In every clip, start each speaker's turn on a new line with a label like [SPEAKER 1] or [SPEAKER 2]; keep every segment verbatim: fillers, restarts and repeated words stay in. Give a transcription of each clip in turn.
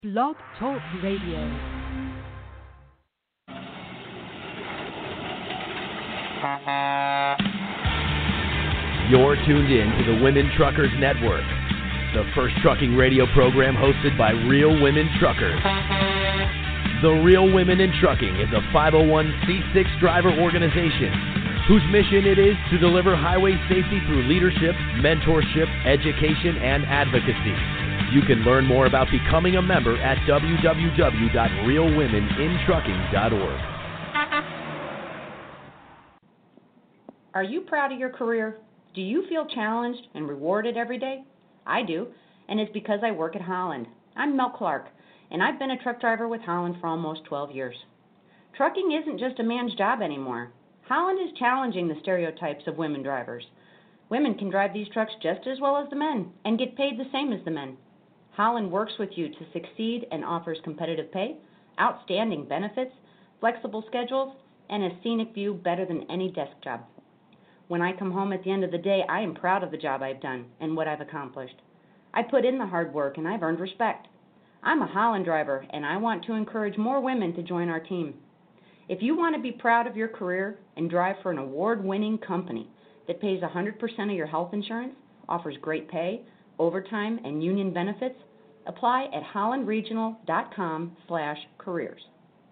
[SPEAKER 1] Blog Talk Radio.
[SPEAKER 2] You're tuned in to the Women Truckers Network, the first trucking radio program hosted by real women truckers. The Real Women in Trucking is a five oh one c six driver organization whose mission it is to deliver highway safety through leadership, mentorship, education, and advocacy. You can learn more about becoming a member at w w w dot real women in trucking dot org.
[SPEAKER 3] Are you proud of your career? Do you feel challenged and rewarded every day? I do, and it's because I work at Holland. I'm Mel Clark, and I've been a truck driver with Holland for almost twelve years. Trucking isn't just a man's job anymore. Holland is challenging the stereotypes of women drivers. Women can drive these trucks just as well as the men and get paid the same as the men. Holland works with you to succeed and offers competitive pay, outstanding benefits, flexible schedules, and a scenic view better than any desk job. When I come home at the end of the day, I am proud of the job I've done and what I've accomplished. I put in the hard work and I've earned respect. I'm a Holland driver and I want to encourage more women to join our team. If you want to be proud of your career and drive for an award-winning company that pays one hundred percent of your health insurance, offers great pay, overtime, and union benefits, apply at hollandregional.com slash careers.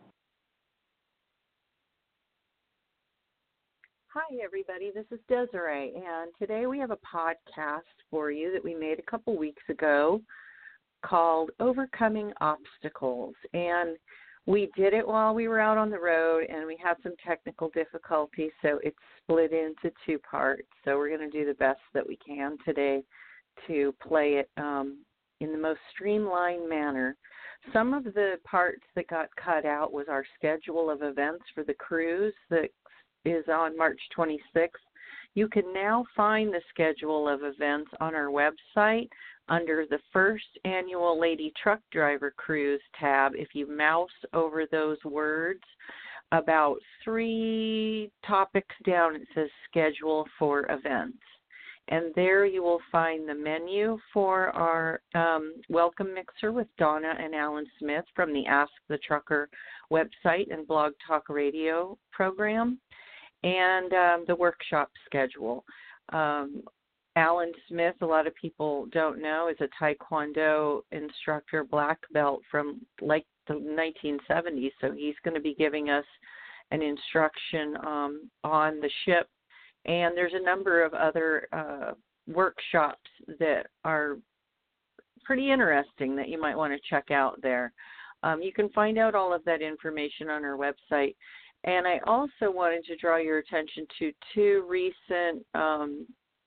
[SPEAKER 4] Hi, everybody. This is Desiree, and today we have a podcast for you that we made a couple weeks ago called Overcoming Obstacles. And we did it while we were out on the road, and we had some technical difficulties, so it's split into two parts. So we're going to do the best that we can today to play it um, in the most streamlined manner. Some of the parts that got cut out was our schedule of events for the cruise that is on March twenty-sixth. You can now find the schedule of events on our website under the first annual Lady Truck Driver Cruise tab. If you mouse over those words, about three topics down, it says schedule for events. And there you will find the menu for our um, welcome mixer with Donna and Alan Smith from the Ask the Trucker website and Blog Talk Radio program, and um, the workshop schedule. Um, Alan Smith, a lot of people don't know, is a Taekwondo instructor, black belt from like the nineteen seventies, so he's going to be giving us an instruction um, on the ship. And there's a number of other uh, workshops that are pretty interesting that you might want to check out there. Um, you can find out all of that information on our website. And I also wanted to draw your attention to two recent um,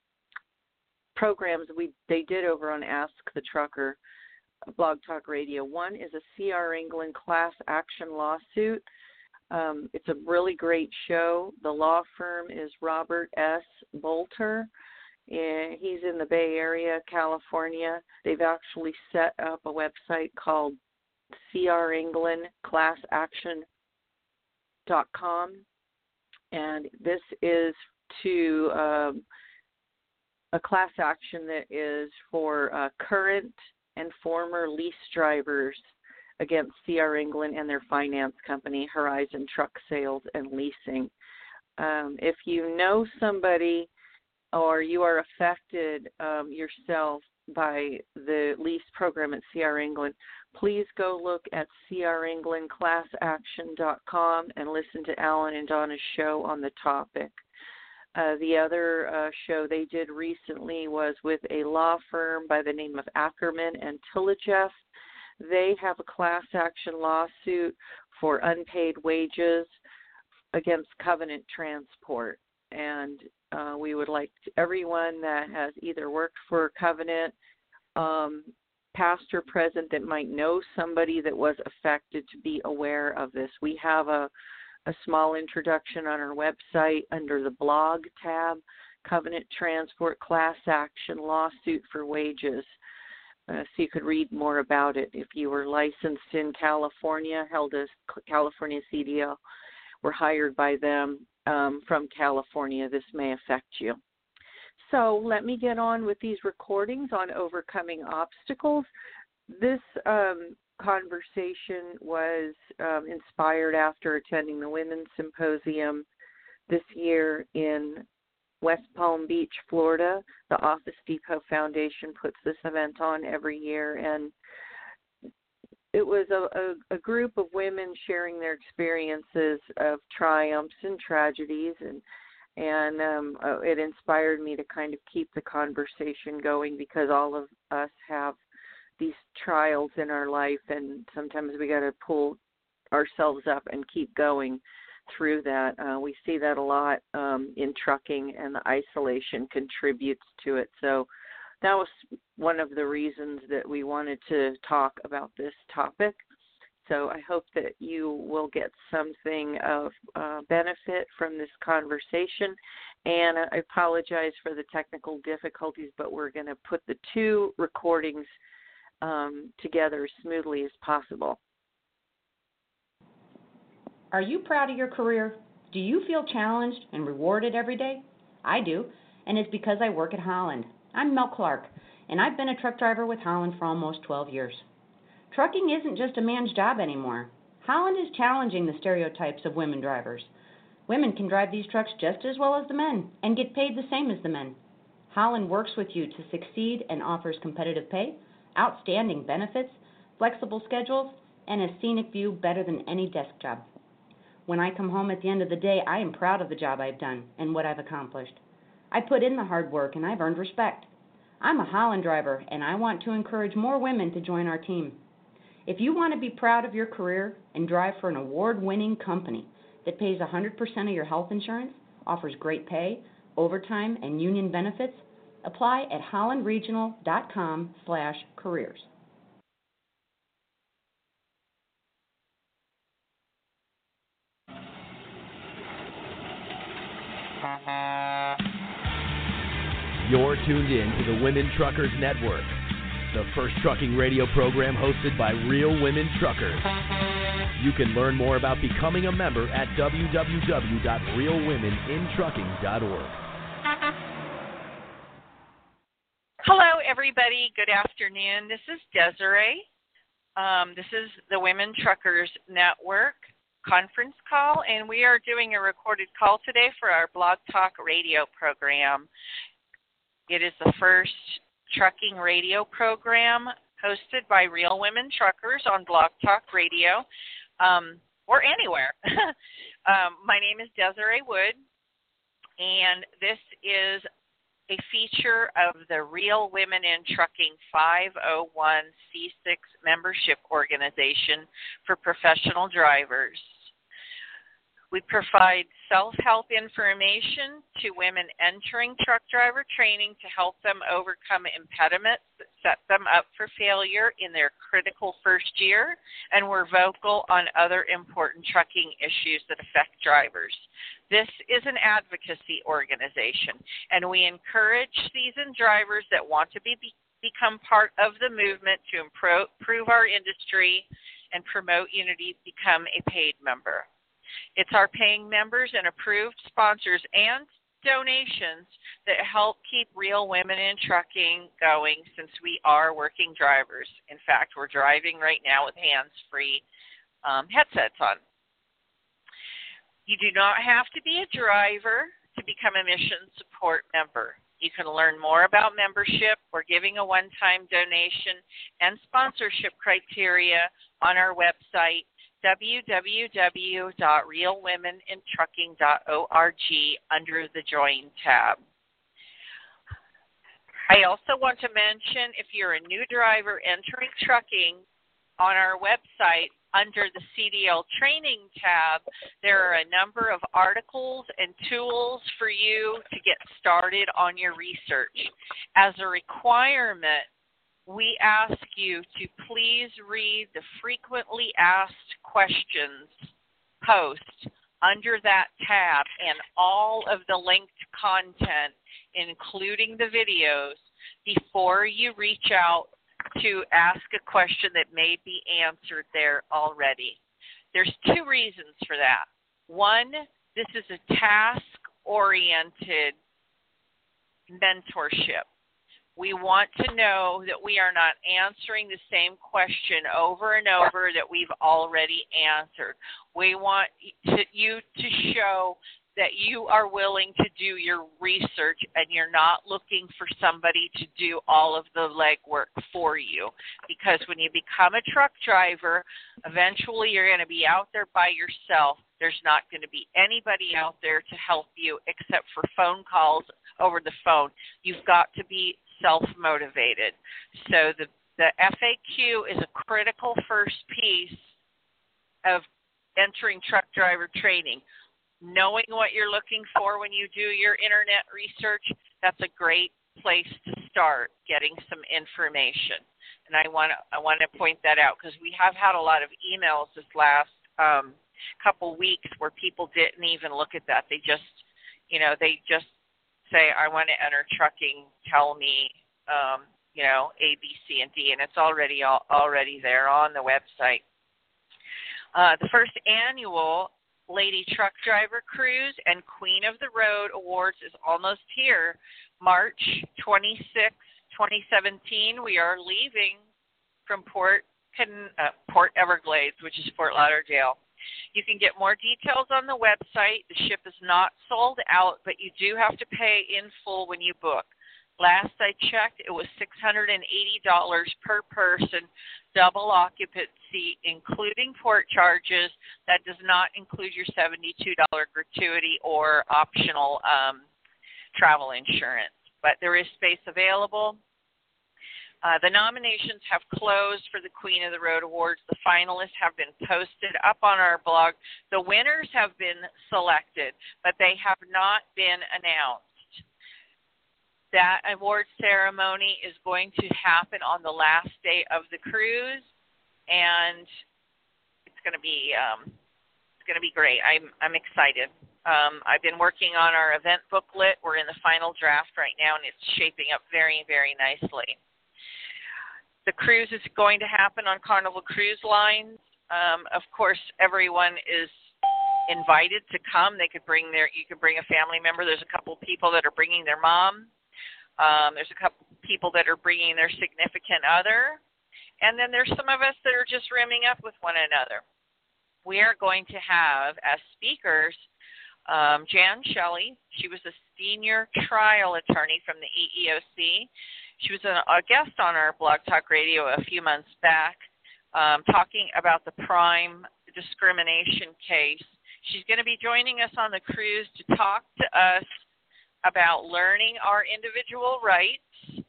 [SPEAKER 4] programs we they did over on Ask the Trucker, Blog Talk Radio. One is a C R England class action lawsuit. Um, it's a really great show. The law firm is Robert S. Bolter. And he's in the Bay Area, California. They've actually set up a website called C R England Class Action dot com, and this is to um, a class action that is for uh, current and former lease drivers against C R England and their finance company, Horizon Truck Sales and Leasing. Um, if you know somebody or you are affected um, yourself by the lease program at C R England, please go look at C R England Class Action dot com and listen to Alan and Donna's show on the topic. Uh, the other uh, show they did recently was with a law firm by the name of Ackerman and Tillajeff. They have a class action lawsuit for unpaid wages against Covenant Transport. And uh, we would like everyone that has either worked for Covenant, um, past or present, that might know somebody that was affected to be aware of this. We have a, a small introduction on our website under the blog tab, Covenant Transport Class Action Lawsuit for Wages. Uh, so you could read more about it. If you were licensed in California, held as California C D L, were hired by them um, from California, this may affect you. So let me get on with these recordings on overcoming obstacles. This um, conversation was um, inspired after attending the Women's Symposium this year in West Palm Beach, Florida. The Office Depot Foundation puts this event on every year, and it was a, a, a group of women sharing their experiences of triumphs and tragedies, and and um, uh, it inspired me to kind of keep the conversation going, because all of us have these trials in our life, and sometimes we got to pull ourselves up and keep going through that. Uh, we see that a lot um, in trucking, and the isolation contributes to it. So that was one of the reasons that we wanted to talk about this topic. So I hope that you will get something of uh, benefit from this conversation. And I apologize for the technical difficulties, but we're going to put the two recordings um, together as smoothly as possible.
[SPEAKER 3] Are you proud of your career? Do you feel challenged and rewarded every day? I do, and it's because I work at Holland. I'm Mel Clark, and I've been a truck driver with Holland for almost twelve years. Trucking isn't just a man's job anymore. Holland is challenging the stereotypes of women drivers. Women can drive these trucks just as well as the men and get paid the same as the men. Holland works with you to succeed and offers competitive pay, outstanding benefits, flexible schedules, and a scenic view better than any desk job. When I come home at the end of the day, I am proud of the job I've done and what I've accomplished. I put in the hard work and I've earned respect. I'm a Holland driver, and I want to encourage more women to join our team. If you want to be proud of your career and drive for an award-winning company that pays one hundred percent of your health insurance, offers great pay, overtime, and union benefits, apply at hollandregional.com slash careers.
[SPEAKER 2] You're tuned in to the Women Truckers Network, the first trucking radio program hosted by real women truckers. You can learn more about becoming a member at w w w dot real women in trucking dot org.
[SPEAKER 5] Hello, everybody. Good afternoon. This is Desiree. Um, this is the Women Truckers Network conference call, and we are doing a recorded call today for our Blog Talk radio program. It is the first trucking radio program hosted by real women truckers on Blog Talk Radio, um, or anywhere. um, my name is Desiree Wood, and this is a feature of the Real Women in Trucking five oh one c six membership organization for professional drivers. We provide self-help information to women entering truck driver training to help them overcome impediments that set them up for failure in their critical first year, and we're vocal on other important trucking issues that affect drivers. This is an advocacy organization, and we encourage seasoned drivers that want to be, be, become part of the movement to improve, improve our industry and promote unity, become a paid member. It's our paying members and approved sponsors and donations that help keep Real Women in Trucking going, since we are working drivers. In fact, we're driving right now with hands-free um, headsets on. You do not have to be a driver to become a mission support member. You can learn more about membership or giving a one-time donation and sponsorship criteria on our website, w w w dot real women in trucking dot org, under the Join tab. I also want to mention, if you're a new driver entering trucking, on our website, under the C D L Training tab, there are a number of articles and tools for you to get started on your research. As a requirement, we ask you to please read the frequently asked questions post under that tab and all of the linked content, including the videos, before you reach out to ask a question that may be answered there already. There's two reasons for that. One, this is a task-oriented mentorship. We want to know that we are not answering the same question over and over that we've already answered. We want to, you to show that you are willing to do your research and you're not looking for somebody to do all of the legwork for you. Because when you become a truck driver, eventually you're going to be out there by yourself. There's not going to be anybody out there to help you except for phone calls over the phone. You've got to be self-motivated. So the, the F A Q is a critical first piece of entering truck driver training. Knowing what you're looking for when you do your internet research, that's a great place to start getting some information. And I want to I want to point that out because we have had a lot of emails this last um, couple weeks where people didn't even look at that. They just, you know, they just say, I want to enter trucking, tell me, um, you know, A, B, C, and D, and it's already all, already there on the website. Uh, the first annual Lady Truck Driver Cruise and Queen of the Road Awards is almost here. March twenty-sixth, twenty seventeen, we are leaving from Port, uh, Port Everglades, which is Fort Lauderdale. You can get more details on the website. The ship is not sold out, but you do have to pay in full when you book. Last I checked, it was six hundred eighty dollars per person, double occupancy, including port charges. That does not include your seventy-two dollars gratuity or optional um, travel insurance. But there is space available. Uh, the nominations have closed for the Queen of the Road Awards. The finalists have been posted up on our blog. The winners have been selected, but they have not been announced. That award ceremony is going to happen on the last day of the cruise, and it's going to be um, it's going to be great. I'm I'm excited. Um, I've been working on our event booklet. We're in the final draft right now, and it's shaping up very, very nicely. The cruise is going to happen on Carnival Cruise Lines. Um, of course, everyone is invited to come. They could bring their you could bring a family member. There's a couple people that are bringing their mom. Um, there's a couple people that are bringing their significant other. And then there's some of us that are just rimming up with one another. We are going to have, as speakers, um, Jan Shelley. She was a senior trial attorney from the E E O C. She was a, a guest on our Blog Talk Radio a few months back um, talking about the prime discrimination case. She's going to be joining us on the cruise to talk to us about learning our individual rights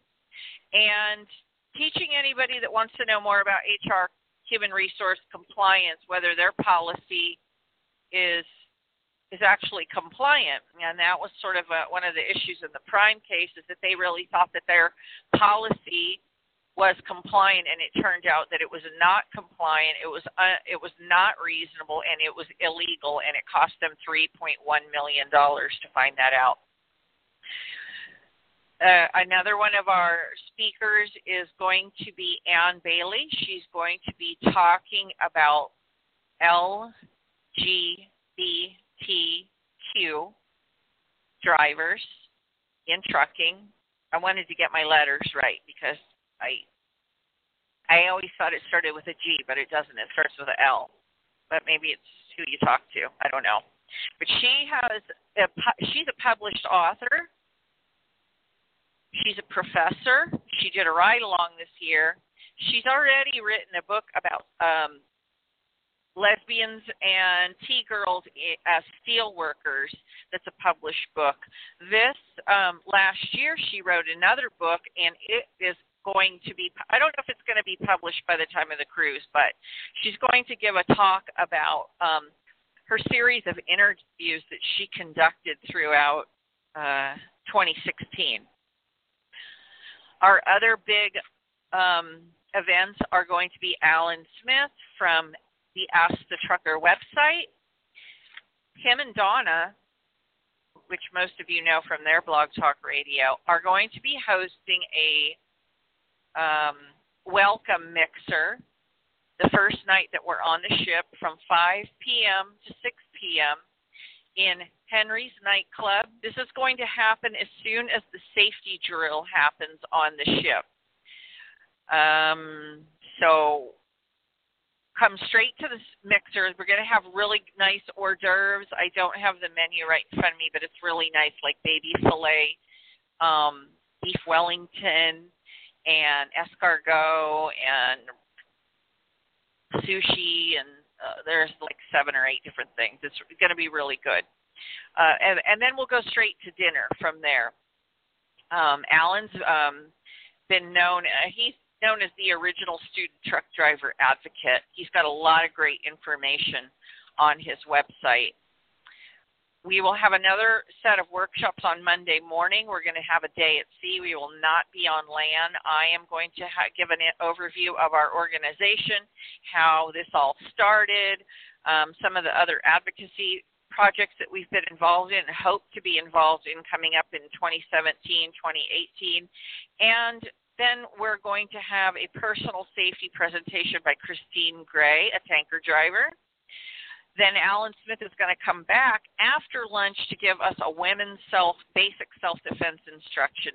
[SPEAKER 5] and teaching anybody that wants to know more about H R, human resource compliance, whether their policy is is actually compliant. And that was sort of a, one of the issues in the Prime case, is that they really thought that their policy was compliant, and it turned out that it was not compliant, it was uh, it was not reasonable, and it was illegal, and it cost them three point one million dollars to find that out. Uh, another one of our speakers is going to be Ann Bailey. She's going to be talking about L G B T Q drivers in trucking. I wanted to get my letters right because I I always thought it started with a G, but it doesn't. It starts with an L. But maybe it's who you talk to. I don't know. But she has a, she's a published author. She's a professor. She did a ride-along this year. She's already written a book about um, lesbians and T-girls as steel workers. That's a published book. This um, last year she wrote another book, and it is going to be, I don't know if it's going to be published by the time of the cruise, but she's going to give a talk about um, her series of interviews that she conducted throughout uh, twenty sixteen. Our other big um, events are going to be Alan Smith from the Ask the Trucker website. Him and Donna, which most of you know from their Blog Talk Radio, are going to be hosting a um, welcome mixer the first night that we're on the ship from five p.m. to six p.m. in Henry's nightclub. This is going to happen as soon as the safety drill happens on the ship. Um, so come straight to the mixers. We're going to have really nice hors d'oeuvres. I don't have the menu right in front of me, but it's really nice, like baby filet, um, beef Wellington, and escargot, and sushi, and uh, there's like seven or eight different things. It's going to be really good. Uh, and, and then we'll go straight to dinner from there. Um, Alan's um, been known, uh, he's known as the original student truck driver advocate. He's got a lot of great information on his website. We will have another set of workshops on Monday morning. We're going to have a day at sea. We will not be on land. I am going to ha- give an overview of our organization, how this all started, um, some of the other advocacy projects that we've been involved in and hope to be involved in coming up in twenty seventeen, twenty eighteen. And then we're going to have a personal safety presentation by Christine Gray, a tanker driver. Then Alan Smith is going to come back after lunch to give us a women's self basic self-defense instruction.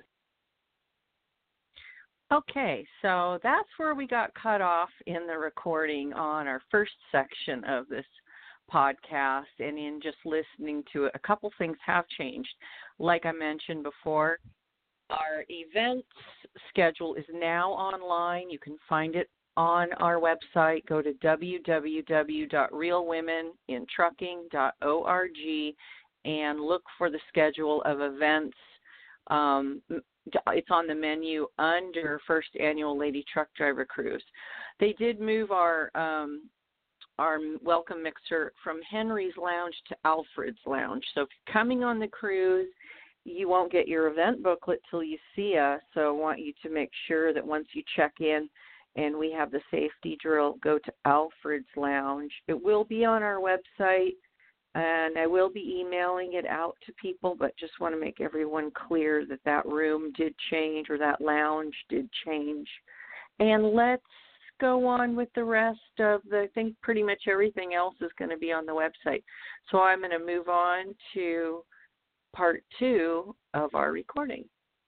[SPEAKER 4] Okay, so that's where we got cut off in the recording on our first section of this podcast, and in just listening to it, a couple things have changed. Like I mentioned before, our events schedule is now online. You can find it on our website. Go to w w w dot real women in trucking dot org and look for the schedule of events. Um, it's on the menu under First Annual Lady Truck Driver Cruise. They did move our um, our welcome mixer from Henry's Lounge to Alfred's Lounge. So if you're coming on the cruise, you won't get your event booklet till you see us. So I want you to make sure that once you check in and we have the safety drill, go to Alfred's Lounge. It will be on our website, and I will be emailing it out to people, but just want to make everyone clear that that room did change, or that lounge did change. And let's go on with the rest of the, I think pretty much everything else is going to be on the website. So I'm going to move on to part two of our recording.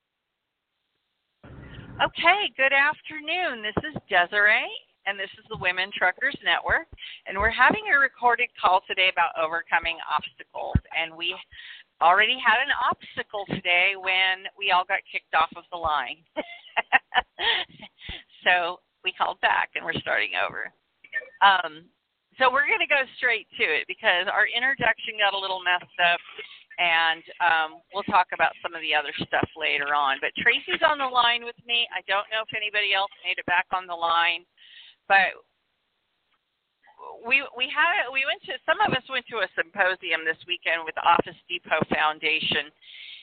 [SPEAKER 5] Okay, good afternoon. This is Desiree, and this is the Women Truckers Network, and we're having a recorded call today about overcoming obstacles. And we already had an obstacle today when we all got kicked off of the line. So we called back, and we're starting over. Um, so we're going to go straight to it because our introduction got a little messed up. And um, we'll talk about some of the other stuff later on. But Tracy's on the line with me. I don't know if anybody else made it back on the line, but we we had we went to some of us went to a symposium this weekend with the Office Depot Foundation.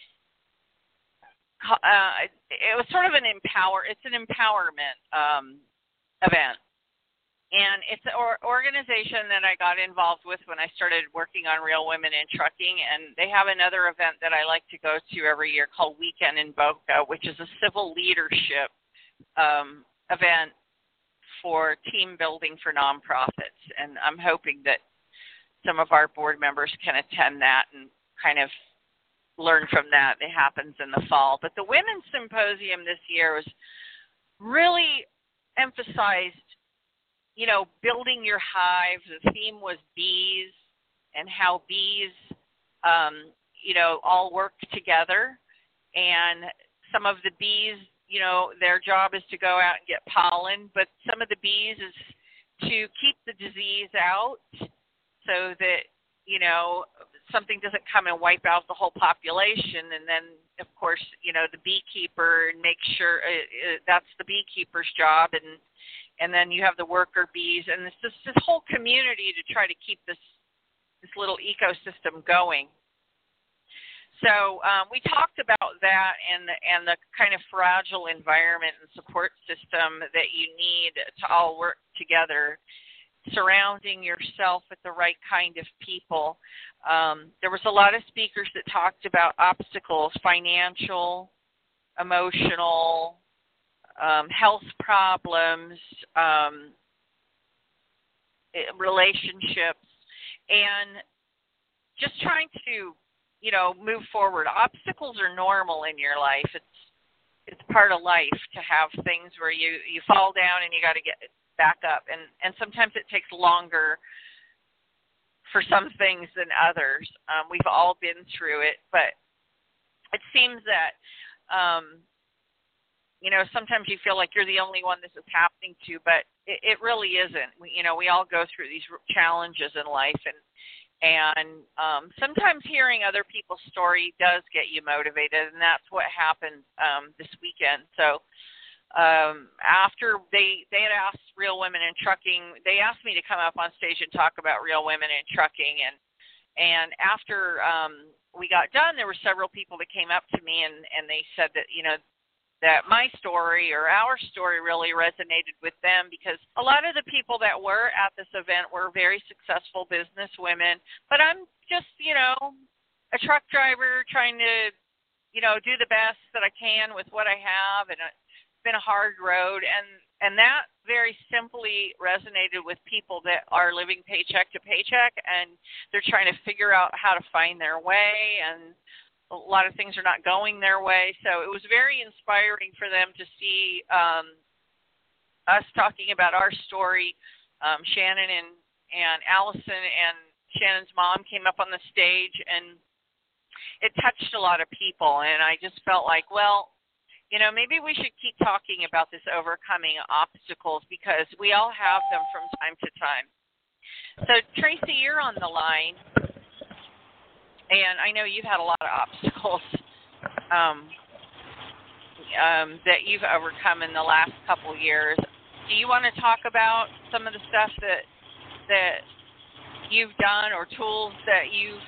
[SPEAKER 5] Uh, it was sort of an empower. It's an empowerment um, event. And it's an organization that I got involved with when I started working on Real Women in Trucking, and they have another event that I like to go to every year called Weekend in Boca, which is a civil leadership um, event for team building for nonprofits. And I'm hoping that some of our board members can attend that and kind of learn from that. It happens in the fall. But the Women's Symposium this year was really emphasized, you know, building your hive. The theme was bees and how bees, um, you know, all work together. And some of the bees, you know, their job is to go out and get pollen, but some of the bees is to keep the disease out so that, you know, something doesn't come and wipe out the whole population. And then, of course, you know, the beekeeper, and make sure uh, uh, that's the beekeeper's job. And And then you have the worker bees, and it's just this whole community to try to keep this this little ecosystem going. So um, we talked about that and the, and the kind of fragile environment and support system that you need to all work together, surrounding yourself with the right kind of people. Um, there was a lot of speakers that talked about obstacles, financial, emotional, Um, health problems, um, relationships, and just trying to, you know, move forward. Obstacles are normal in your life. It's it's part of life to have things where you, you fall down and you got to get back up. And, and sometimes it takes longer for some things than others. Um, we've all been through it, but it seems that, um, you know, sometimes you feel like you're the only one this is happening to, but it, it really isn't. We, you know, we all go through these challenges in life, and and um, sometimes hearing other people's story does get you motivated, and that's what happened um, this weekend. So um, after they they had asked Real Women in Trucking, they asked me to come up on stage and talk about Real Women in Trucking, and and after um, we got done, there were several people that came up to me, and, and they said that, you know, that my story or our story really resonated with them, because a lot of the people that were at this event were very successful business women, but I'm just, you know, a truck driver trying to, you know, do the best that I can with what I have, and it's been a hard road, and, and that very simply resonated with people that are living paycheck to paycheck, and they're trying to figure out how to find their way, and a lot of things are not going their way. So it was very inspiring for them to see um, us talking about our story. Um, Shannon and, and Allison and Shannon's mom came up on the stage, and it touched a lot of people. And I just felt like, well, you know, maybe we should keep talking about this overcoming obstacles, because we all have them from time to time. So, Tracy, you're on the line. And I know you've had a lot of obstacles um, um, that you've overcome in the last couple years. Do you want to talk about some of the stuff that that you've done, or tools that you've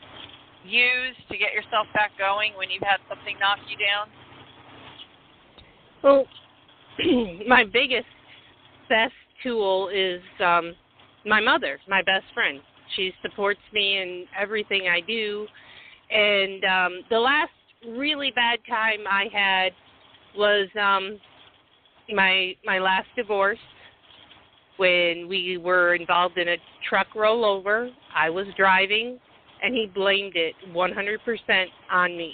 [SPEAKER 5] used to get yourself back going when you've had something knock you down?
[SPEAKER 6] Well, my biggest, best tool is um, my mother, my best friend. She supports me in everything I do. And um, the last really bad time I had was um, my my last divorce, when we were involved in a truck rollover. I was driving, and he blamed it one hundred percent on me.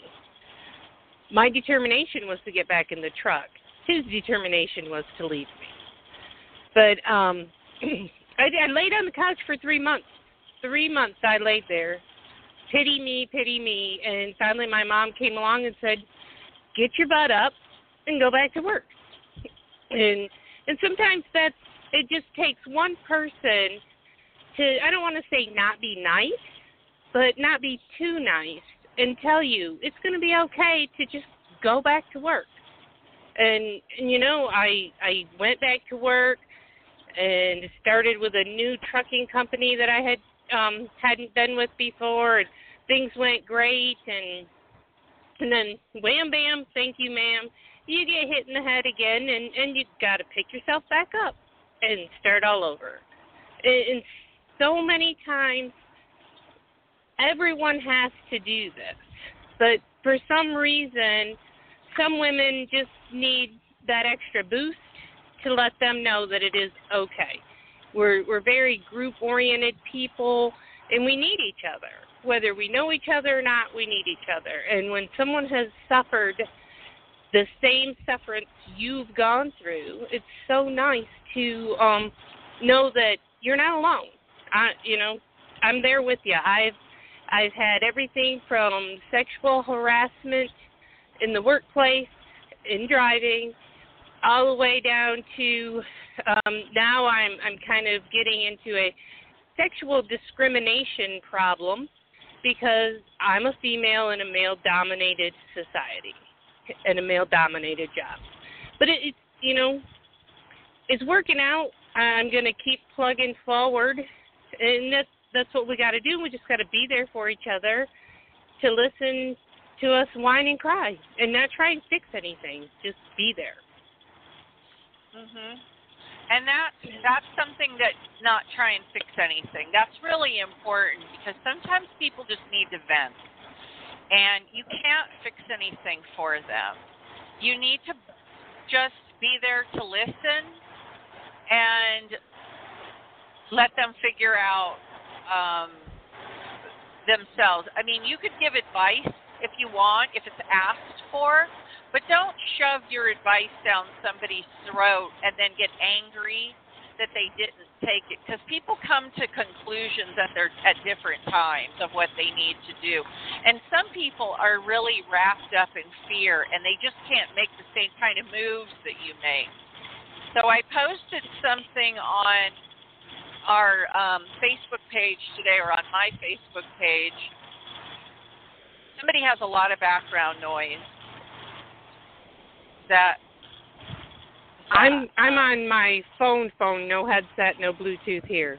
[SPEAKER 6] My determination was to get back in the truck. His determination was to leave me. But um, I, I laid on the couch for three months. Three months I laid there, pity me, pity me, and finally my mom came along and said, get your butt up and go back to work. And and sometimes that's, it just takes one person to, I don't want to say not be nice, but not be too nice, and tell you it's going to be okay to just go back to work. And, and you know, I I went back to work and started with a new trucking company that I had um, hadn't been with before, and things went great, and and then wham bam, thank you ma'am, you get hit in the head again, and, and you got to pick yourself back up and start all over. And, and so many times, everyone has to do this, but for some reason, some women just need that extra boost to let them know that it is okay. We're we're very group-oriented people, and we need each other. Whether we know each other or not, we need each other. And when someone has suffered the same sufferance you've gone through, it's so nice to um, know that you're not alone. I, you know, I'm there with you. I've I've had everything from sexual harassment in the workplace, in driving, all the way down to um, now I'm I'm kind of getting into a sexual discrimination problem, because I'm a female in a male-dominated society, in a male-dominated job. But it, it you know, it's working out. I'm going to keep plugging forward, and that's that's what we got to do. We just got to be there for each other, to listen to us whine and cry, and not try and fix anything. Just be there.
[SPEAKER 5] Mhm. And that's that's something that, not try and fix anything. That's really important, because sometimes people just need to vent, and you can't fix anything for them. You need to just be there to listen and let them figure out um, themselves. I mean, you could give advice if you want, if it's asked for, but don't shove your advice down somebody's throat and then get angry that they didn't take it, because people come to conclusions at their at different times of what they need to do, and some people are really wrapped up in fear and they just can't make the same kind of moves that you make. So I posted something on our um, Facebook page today, or on my Facebook page. Somebody has a lot of background noise. That
[SPEAKER 6] I'm I'm on my phone phone, no headset, no Bluetooth here.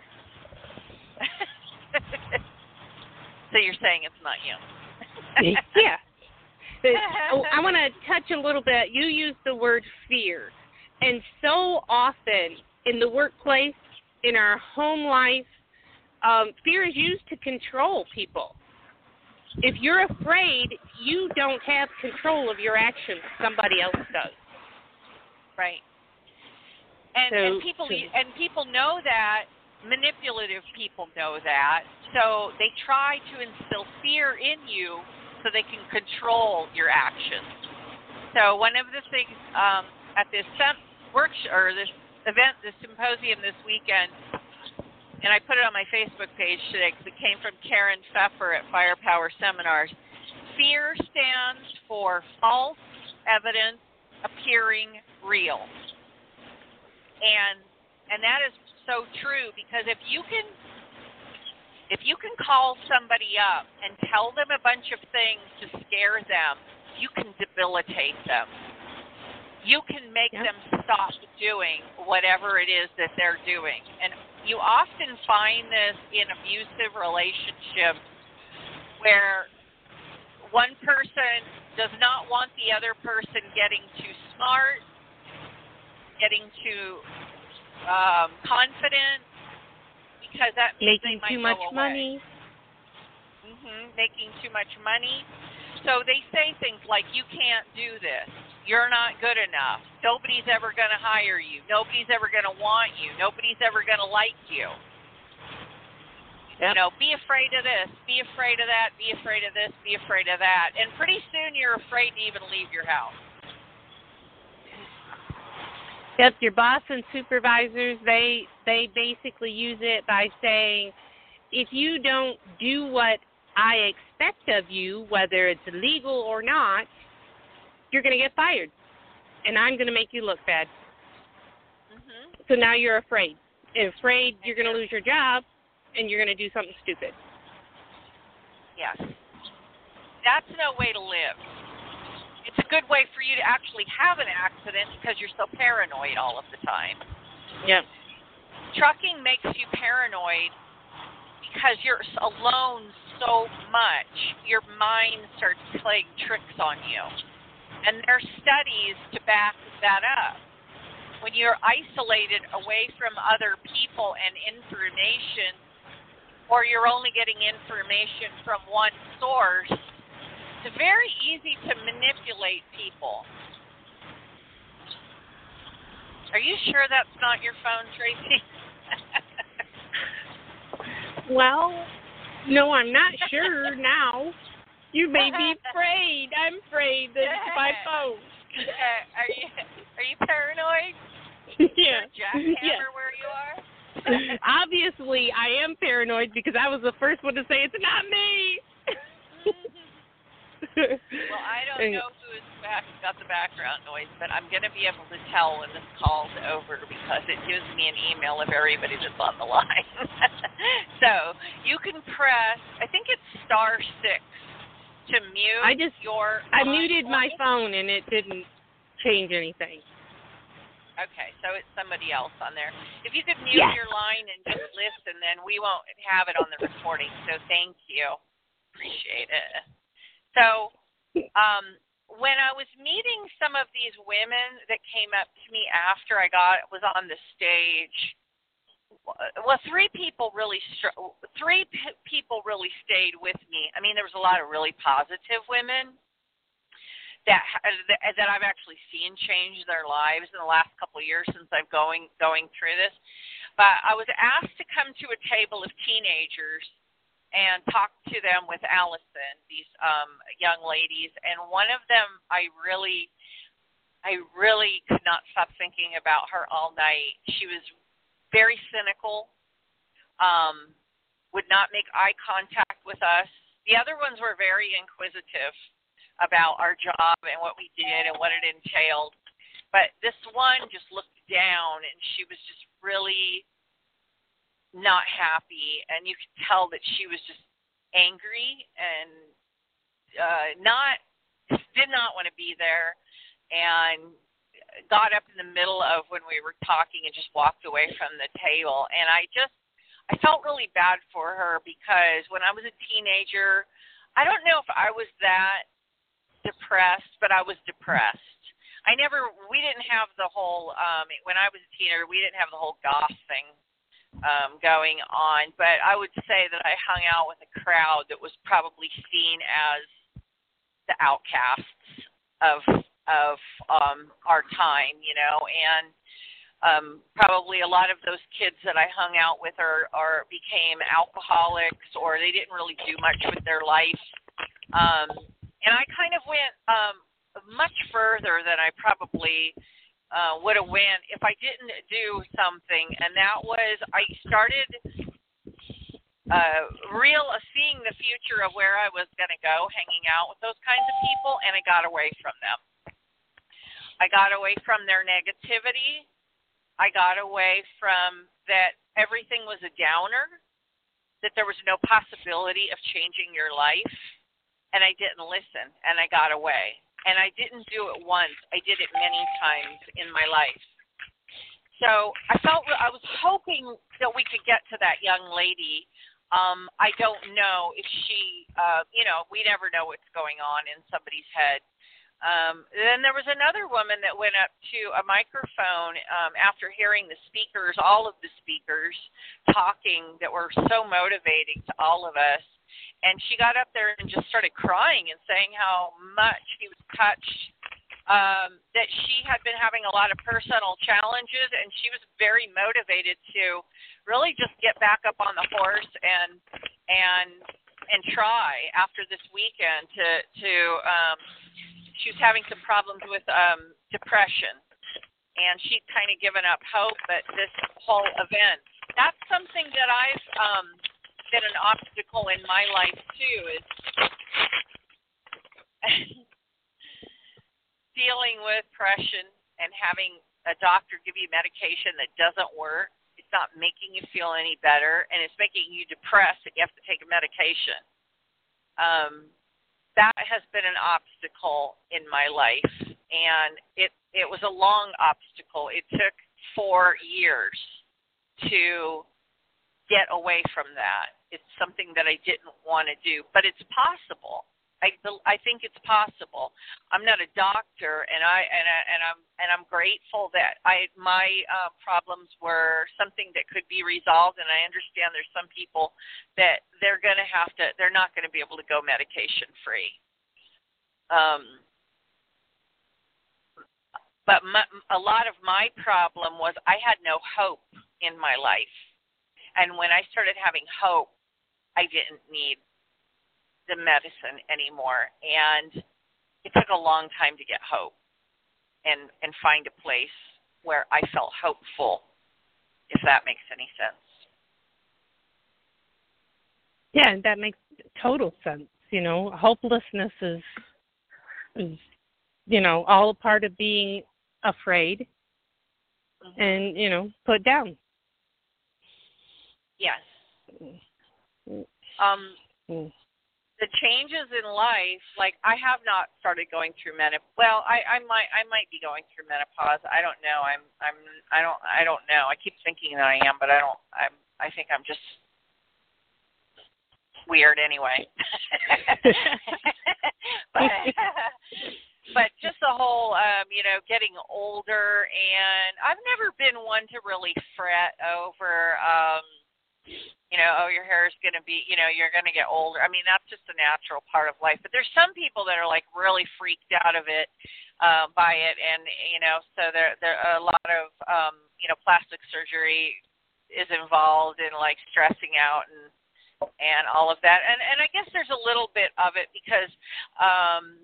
[SPEAKER 5] So you're saying it's not you?
[SPEAKER 6] Yeah. Oh, I want to touch a little bit. You used the word fear. And so often in the workplace, in our home life, um, fear is used to control people. If you're afraid, you don't have control of your actions. Somebody else does.
[SPEAKER 5] Right. And,
[SPEAKER 6] so,
[SPEAKER 5] and people
[SPEAKER 6] so.
[SPEAKER 5] and people know that. Manipulative people know that. So they try to instill fear in you so they can control your actions. So one of the things um, at this workshop or this event, this symposium this weekend, and I put it on my Facebook page today because it came from Karen Pfeffer at Firepower Seminars. Fear stands for false evidence appearing real. And and that is so true, because if you can if you can call somebody up and tell them a bunch of things to scare them, you can debilitate them. You can make yep. them stop doing whatever it is that they're doing. And you often find this in abusive relationships where one person does not want the other person getting too smart, getting too um, confident, because that means
[SPEAKER 6] making
[SPEAKER 5] they might
[SPEAKER 6] too much
[SPEAKER 5] go away.
[SPEAKER 6] money.
[SPEAKER 5] Mm-hmm, making too much money. So they say things like, "You can't do this. You're not good enough. Nobody's ever going to hire you. Nobody's ever going to want you. Nobody's ever going to like you. Yep. You know, be afraid of this. Be afraid of that. Be afraid of this. Be afraid of that." And pretty soon you're afraid to even leave your house.
[SPEAKER 6] Yep, your boss and supervisors, they they basically use it by saying, if you don't do what I expect of you, whether it's legal or not, you're going to get fired, and I'm going to make you look bad.
[SPEAKER 5] Mm-hmm.
[SPEAKER 6] So now you're afraid. Afraid you're going to lose your job, and you're going to do something stupid.
[SPEAKER 5] Yes. That's no way to live. It's a good way for you to actually have an accident because you're so paranoid all of the time.
[SPEAKER 6] Yeah.
[SPEAKER 5] Trucking makes you paranoid because you're alone so much. Your mind starts playing tricks on you. And there are studies to back that up. When you're isolated away from other people and information, or you're only getting information from one source, it's very easy to manipulate people. Are you sure that's not your phone, Tracy?
[SPEAKER 6] Well, no, I'm not sure now. You may be afraid. I'm afraid that it's my phone.
[SPEAKER 5] Uh, are you are you paranoid?
[SPEAKER 6] Yeah.
[SPEAKER 5] Is there a jackhammer
[SPEAKER 6] yeah.
[SPEAKER 5] where you are?
[SPEAKER 6] Obviously, I am paranoid because I was the first one to say it's not me.
[SPEAKER 5] Well, I don't know who's back, got the background noise, but I'm going to be able to tell when this call's over because it gives me an email of everybody that's on the line. So you can press, I think it's star six to mute
[SPEAKER 6] I just,
[SPEAKER 5] your
[SPEAKER 6] I muted
[SPEAKER 5] voice.
[SPEAKER 6] my phone and it didn't change anything.
[SPEAKER 5] Okay, so it's somebody else on there. If you could mute
[SPEAKER 6] yes.
[SPEAKER 5] your line and just listen, then we won't have it on the recording. So thank you. Appreciate it. So um, when I was meeting some of these women that came up to me after I got was on the stage, well, three people really three p- people really stayed with me. I mean, there was a lot of really positive women that that I've actually seen change their lives in the last couple of years since I've going going through this. But I was asked to come to a table of teenagers and talked to them with Allison, these um, young ladies, and one of them I really, I really could not stop thinking about her all night. She was very cynical, um, would not make eye contact with us. The other ones were very inquisitive about our job and what we did and what it entailed. But this one just looked down, and she was just really not happy, and you could tell that she was just angry and uh, not did not want to be there, and got up in the middle of when we were talking and just walked away from the table. And I just I felt really bad for her, because when I was a teenager, I don't know if I was that depressed, but I was depressed. I never we didn't have the whole um, when I was a teenager, we didn't have the whole goth thing Um, going on, but I would say that I hung out with a crowd that was probably seen as the outcasts of of um, our time, you know, and um, probably a lot of those kids that I hung out with are, are became alcoholics, or they didn't really do much with their life, um, and I kind of went um, much further than I probably Uh, would have went if I didn't do something, and that was I started uh, real uh, seeing the future of where I was going to go, hanging out with those kinds of people, and I got away from them. I got away from their negativity. I got away from that everything was a downer, that there was no possibility of changing your life, and I didn't listen, and I got away. And I didn't do it once. I did it many times in my life. So I felt I was hoping that we could get to that young lady. Um, I don't know if she, uh, you know, we never know what's going on in somebody's head. Um, then there was another woman that went up to a microphone um, after hearing the speakers, all of the speakers talking that were so motivating to all of us. And she got up there and just started crying and saying how much she was touched, um, that she had been having a lot of personal challenges, and she was very motivated to really just get back up on the horse and and and try after this weekend to to um, she was having some problems with um, depression, and she'd kind of given up hope. But this whole event, that's something that I've um, been an obstacle in my life too, is dealing with depression and having a doctor give you medication that doesn't work. It's not making you feel any better, and it's making you depressed that you have to take a medication. Um, that has been an obstacle in my life, and it, it was a long obstacle. It took four years to get away from that. It's something that I didn't want to do, but it's possible. I, I think it's possible. I'm not a doctor, and I and I, and I'm and I'm grateful that I my uh, problems were something that could be resolved. And I understand there's some people that they're going to have to. They're not going to be able to go medication free. Um, but my, a lot of my problem was I had no hope in my life. And when I started having hope, I didn't need the medicine anymore. And it took a long time to get hope and, and find a place where I felt hopeful, if that makes any sense.
[SPEAKER 6] Yeah, that makes total sense. You know, hopelessness is, is you know, all a part of being afraid mm-hmm. and, you know, put down.
[SPEAKER 5] Yes. Um, mm. The changes in life, like I have not started going through menopause. Well, I, I might, I might be going through menopause. I don't know. I'm, I'm, I don't, I don't know. I keep thinking that I am, but I don't. I'm, I think I'm just weird anyway. but, but just the whole, um, you know, getting older, and I've never been one to really fret over. Um, You know, oh, your hair is going to be, you know, you're going to get older. I mean, that's just a natural part of life. But there's some people that are, like, really freaked out of it, uh, by it. And, you know, so there, there a lot of, um, you know, plastic surgery is involved in, like, stressing out and and all of that. And and I guess there's a little bit of it because, um,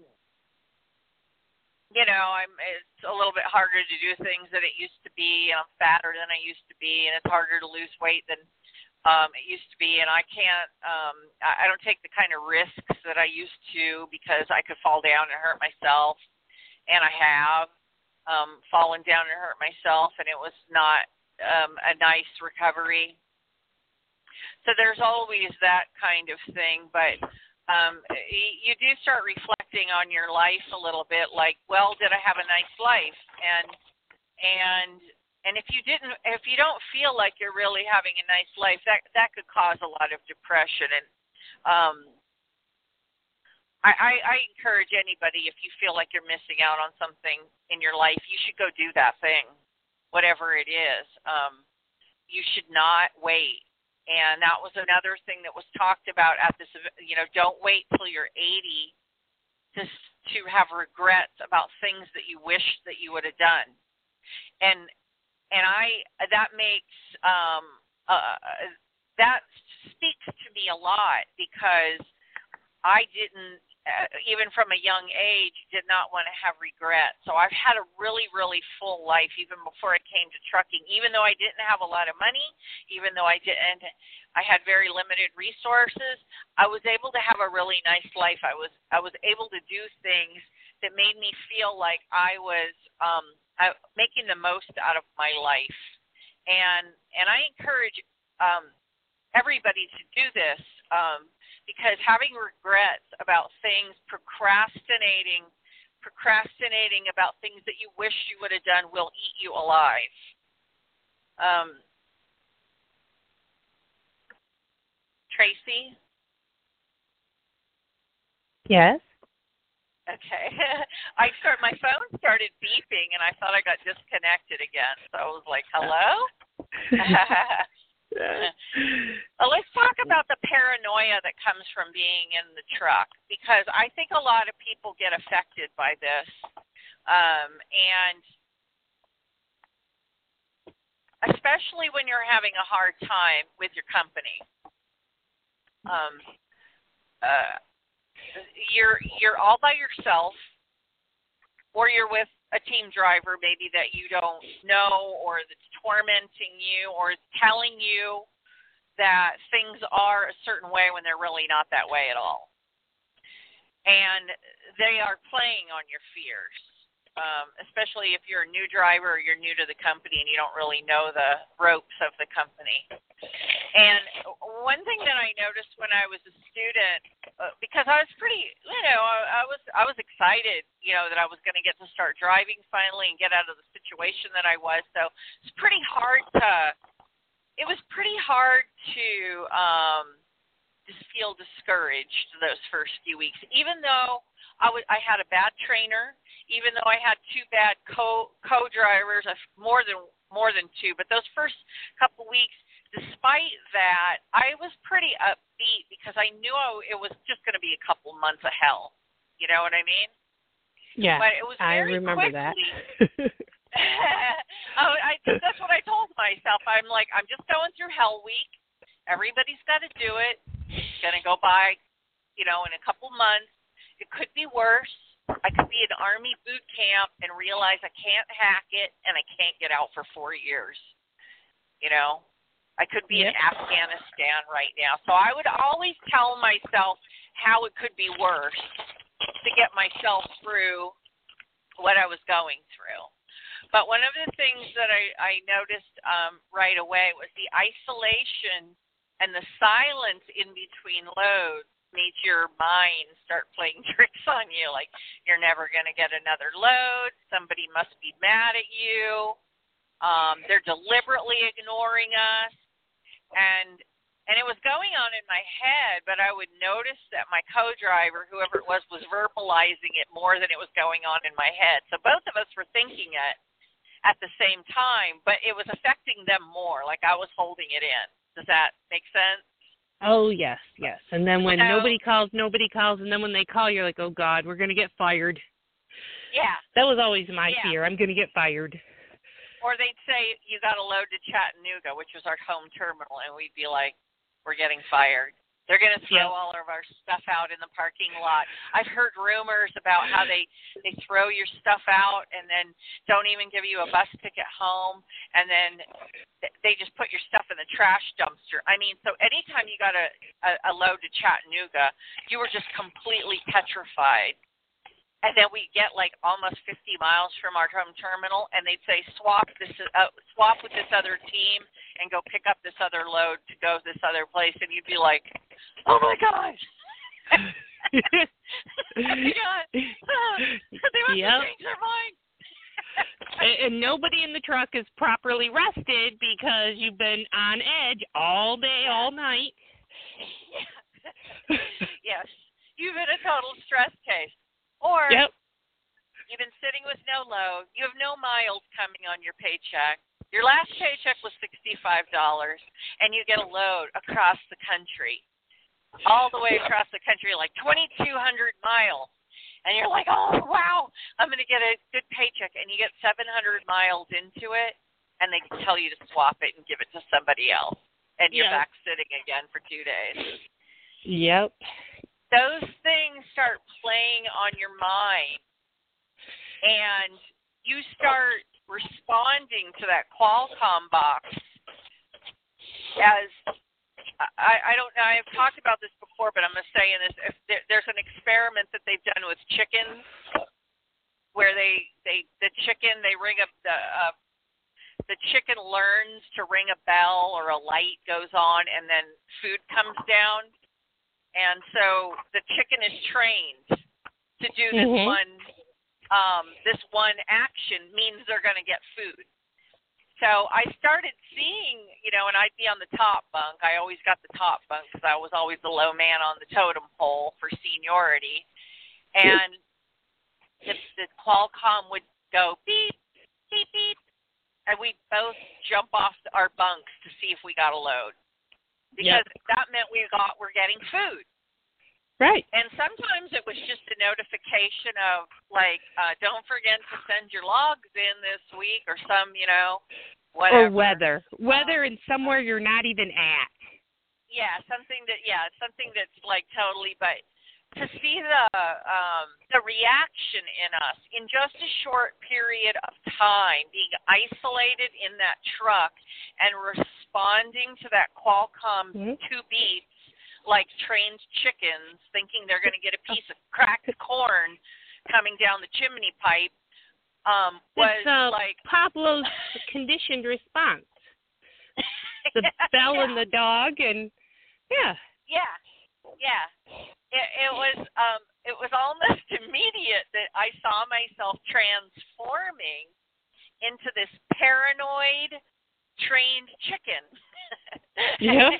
[SPEAKER 5] you know, I'm it's a little bit harder to do things than it used to be, and I'm fatter than I used to be, and it's harder to lose weight than um, it used to be, and I can't, um, I, I don't take the kind of risks that I used to because I could fall down and hurt myself, and I have um, fallen down and hurt myself, and it was not um, a nice recovery. So there's always that kind of thing, but um, you do start reflecting on your life a little bit, like, well, did I have a nice life? And and and if you didn't, if you don't feel like you're really having a nice life, that that could cause a lot of depression. And um, I, I, I encourage anybody, if you feel like you're missing out on something in your life, you should go do that thing, whatever it is. Um, you should not wait. And that was another thing that was talked about at this, you know, don't wait till you're eighty to, to have regrets about things that you wish that you would have done. And, and I, that makes, um, uh, that speaks to me a lot because I didn't, uh, even from a young age, did not want to have regrets. So I've had a really, really full life even before I came to trucking. Even though I didn't have a lot of money, even though I didn't, I had very limited resources, I was able to have a really nice life. I was, I was able to do things that made me feel like I was um, I, making the most out of my life. And, and I encourage um, everybody to do this. Um, Because having regrets about things, procrastinating, procrastinating about things that you wish you would have done will eat you alive. Um, Tracy?
[SPEAKER 6] Yes?
[SPEAKER 5] Okay. I start. My phone started beeping, and I thought I got disconnected again. So I was like, hello? Well, let's talk about the paranoia that comes from being in the truck, because I think a lot of people get affected by this. Um, and especially when you're having a hard time with your company. Um, uh, you're you're all by yourself, or you're with a team driver maybe that you don't know, or that's tormenting you, or is telling you that things are a certain way when they're really not that way at all. And they are playing on your fears, um, especially if you're a new driver or you're new to the company and you don't really know the ropes of the company. And one thing that I noticed when I was a student, uh, because I was pretty, you know, I, I was I was excited, you know, that I was going to get to start driving finally and get out of the situation that I was. So it's pretty hard to, it was pretty hard to um, just feel discouraged those first few weeks, even though I, w- I had a bad trainer, even though I had two bad co co-drivers, more than more than two. But those first couple weeks, despite that, I was pretty upbeat because I knew I, it was just going to be a couple months of hell. You know what I mean?
[SPEAKER 6] Yeah,
[SPEAKER 5] but it was very
[SPEAKER 6] I remember
[SPEAKER 5] quickly,
[SPEAKER 6] that.
[SPEAKER 5] oh, I, that's what I told myself. I'm like, I'm just going through hell week. Everybody's got to do it. It's going to go by, you know, in a couple months. It could be worse. I could be in Army boot camp and realize I can't hack it and I can't get out for four years. You know? I could be yep. in Afghanistan right now. So I would always tell myself how it could be worse to get myself through what I was going through. But one of the things that I, I noticed um, right away was the isolation and the silence in between loads made your mind start playing tricks on you. Like, you're never going to get another load. Somebody must be mad at you. Um, they're deliberately ignoring us. And and it was going on in my head, but I would notice that my co-driver, whoever it was, was verbalizing it more than it was going on in my head. So both of us were thinking it at the same time, but it was affecting them more, like I was holding it in. Does that make sense?
[SPEAKER 6] Oh, yes, yes. And then when
[SPEAKER 5] so,
[SPEAKER 6] nobody calls, nobody calls, and then when they call, you're like, oh, God, we're going to get fired.
[SPEAKER 5] Yeah.
[SPEAKER 6] That was always my
[SPEAKER 5] yeah.
[SPEAKER 6] fear. I'm going to get fired.
[SPEAKER 5] Or they'd say, you got a load to Chattanooga, which was our home terminal, and we'd be like, we're getting fired. They're going to throw
[SPEAKER 6] Yep.
[SPEAKER 5] all of our stuff out in the parking lot. I've heard rumors about how they, they throw your stuff out and then don't even give you a bus ticket home, and then they just put your stuff in the trash dumpster. I mean, so anytime you got a, a, a load to Chattanooga, you were just completely petrified. And then we get like almost fifty miles from our home terminal, and they'd say, swap this, uh, swap with this other team and go pick up this other load to go this other place. And you'd be like, oh my gosh. oh my God. Oh, they must
[SPEAKER 6] Yep.
[SPEAKER 5] have changed their mind.
[SPEAKER 6] and, and nobody in the truck is properly rested because you've been on edge all day, all night.
[SPEAKER 5] Yes. You've been a total stress case. Or
[SPEAKER 6] Yep.
[SPEAKER 5] you've been sitting with no load. You have no miles coming on your paycheck. Your last paycheck was sixty-five dollars, and you get a load across the country, all the way across the country, like twenty-two hundred miles. And you're like, oh, wow, I'm going to get a good paycheck. And you get seven hundred miles into it, and they tell you to swap it and give it to somebody else. And you're
[SPEAKER 6] Yep.
[SPEAKER 5] back sitting again for two days.
[SPEAKER 6] Yep.
[SPEAKER 5] Those things start playing on your mind, and you start responding to that Qualcomm box as I, I don't know. I've talked about this before, but I'm going to say in this: if there, there's an experiment that they've done with chickens, where they they the chicken they ring up the uh, the chicken learns to ring a bell or a light goes on, and then food comes down. And so the chicken is trained to do this
[SPEAKER 6] Mhm.
[SPEAKER 5] one, um, this one action means they're going to get food. So I started seeing, you know, and I'd be on the top bunk. I always got the top bunk because I was always the low man on the totem pole for seniority. And the, the Qualcomm would go beep, beep, beep, and we'd both jump off our bunks to see if we got a load. Because
[SPEAKER 6] Yep.
[SPEAKER 5] that meant we got we're getting food.
[SPEAKER 6] Right.
[SPEAKER 5] And sometimes it was just a notification of, like, uh, don't forget to send your logs in this week or some, you know, whatever.
[SPEAKER 6] Or weather. Weather
[SPEAKER 5] Um,
[SPEAKER 6] in somewhere you're not even at.
[SPEAKER 5] Yeah, something that, yeah, something that's, like, totally, but to see the um, the reaction in us in just a short period of time, being isolated in that truck and responding to that Qualcomm
[SPEAKER 6] Mhm.
[SPEAKER 5] two beeps like trained chickens, thinking they're going to get a piece of cracked corn coming down the chimney pipe, um, was
[SPEAKER 6] It's uh,
[SPEAKER 5] like
[SPEAKER 6] Pablo's conditioned response. The
[SPEAKER 5] yeah,
[SPEAKER 6] bell
[SPEAKER 5] yeah.
[SPEAKER 6] and the dog, and yeah.
[SPEAKER 5] Yeah, yeah. It, it was um, it was almost immediate that I saw myself transforming into this paranoid trained chicken.
[SPEAKER 6] Yep.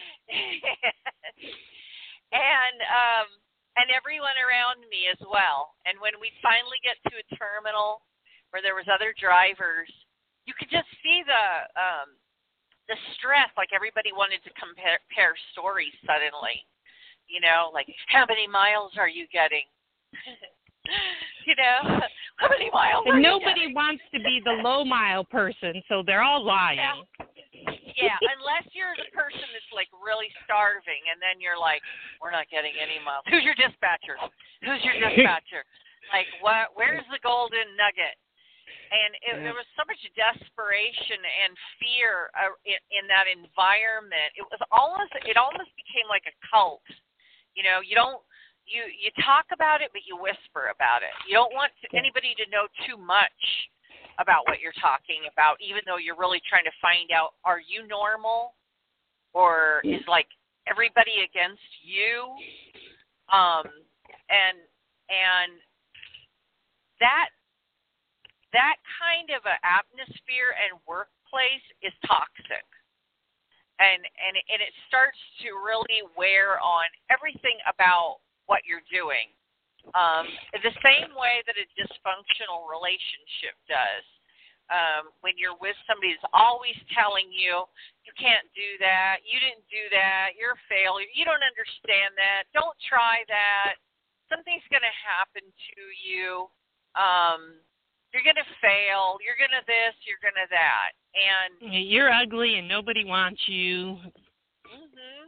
[SPEAKER 5] and um, and everyone around me as well. And when we finally get to a terminal where there was other drivers, you could just see the um, the stress. Like everybody wanted to compare, compare stories suddenly. You know, like, how many miles are you getting? You know, how many miles are
[SPEAKER 6] And
[SPEAKER 5] you
[SPEAKER 6] nobody
[SPEAKER 5] getting?
[SPEAKER 6] wants to be the low mile person, so they're all lying.
[SPEAKER 5] Yeah. Yeah, unless you're the person that's, like, really starving, and then you're like, we're not getting any miles. Who's your dispatcher? Who's your dispatcher? Like, what? Where's the golden nugget? And it, there was so much desperation and fear uh, in, in that environment. It was almost, it almost became like a cult. You know, you don't, you you talk about it, but you whisper about it. You don't want to, anybody to know too much about what you're talking about, even though you're really trying to find out, are you normal, or is like everybody against you? Um, and and that that kind of an atmosphere and workplace is toxic. And and and it starts to really wear on everything about what you're doing, um, the same way that a dysfunctional relationship does. Um, when you're with somebody that's always telling you, you can't do that, you didn't do that, you're a failure, you don't understand that, don't try that, something's going to happen to you, um, you're going to fail, you're going to this, you're going to that. And
[SPEAKER 6] You're ugly and nobody wants you.
[SPEAKER 5] mm-hmm.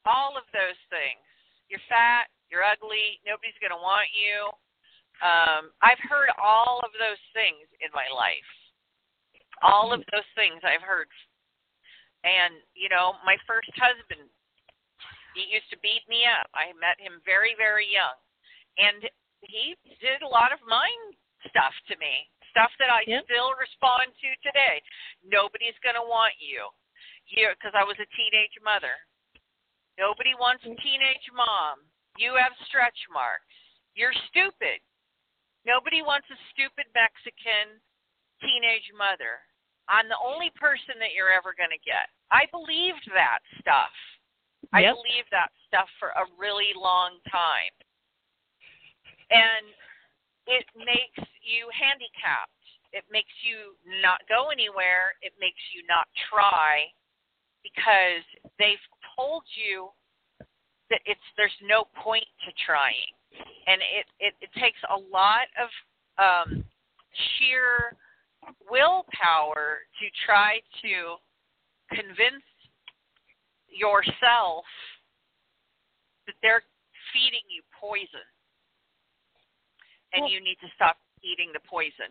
[SPEAKER 5] all of those things. You're fat, you're ugly, nobody's going to want you. Um, I've heard all of those things in my life. All of those things I've heard. And, you know, my first husband, he used to beat me up. I met him very, very young. And he did a lot of mind stuff to me, stuff that I yep. still respond to today. Nobody's going to want you. You, because I was a teenage mother. Nobody wants a teenage mom. You have stretch marks. You're stupid. Nobody wants a stupid Mexican teenage mother. I'm the only person that you're ever going to get. I believed that stuff. Yep. I believed that stuff for a really long time. And it makes you handicapped. It makes you not go anywhere. It makes you not try because they've told you that it's there's no point to trying. And it, it, it takes a lot of um, sheer willpower to try to convince yourself that they're feeding you poison and you need to stop eating the poison.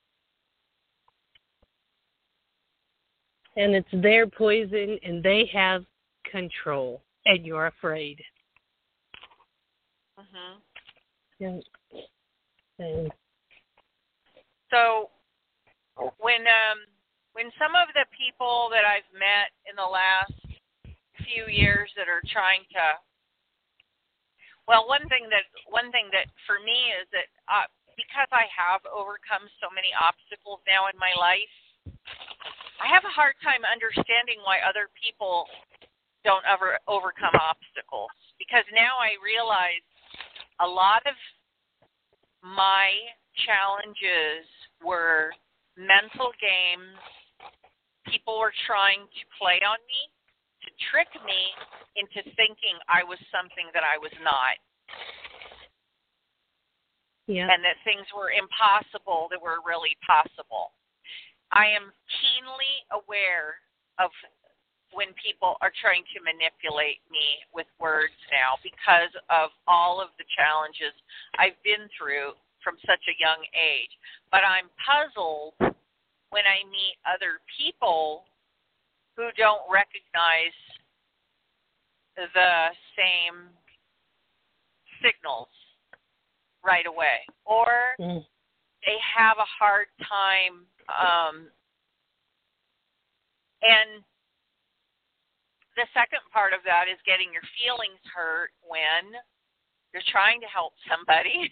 [SPEAKER 6] And it's their poison and they have control and you're afraid.
[SPEAKER 5] Mhm.
[SPEAKER 6] Yeah. And
[SPEAKER 5] so when um when some of the people that I've met in the last few years that are trying to, well, one thing that one thing that for me is that uh, because I have overcome so many obstacles now in my life, I have a hard time understanding why other people don't ever overcome obstacles. Because now I realize a lot of my challenges were mental games. People were trying to play on me, to trick me into thinking I was something that I was not.
[SPEAKER 6] Yeah.
[SPEAKER 5] And that things were impossible that were really possible. I am keenly aware of when people are trying to manipulate me with words now because of all of the challenges I've been through from such a young age. But I'm puzzled when I meet other people who don't recognize the same signals right away, or
[SPEAKER 6] mm.
[SPEAKER 5] they have a hard time. Um, and the second part of that is getting your feelings hurt when you're trying to help somebody,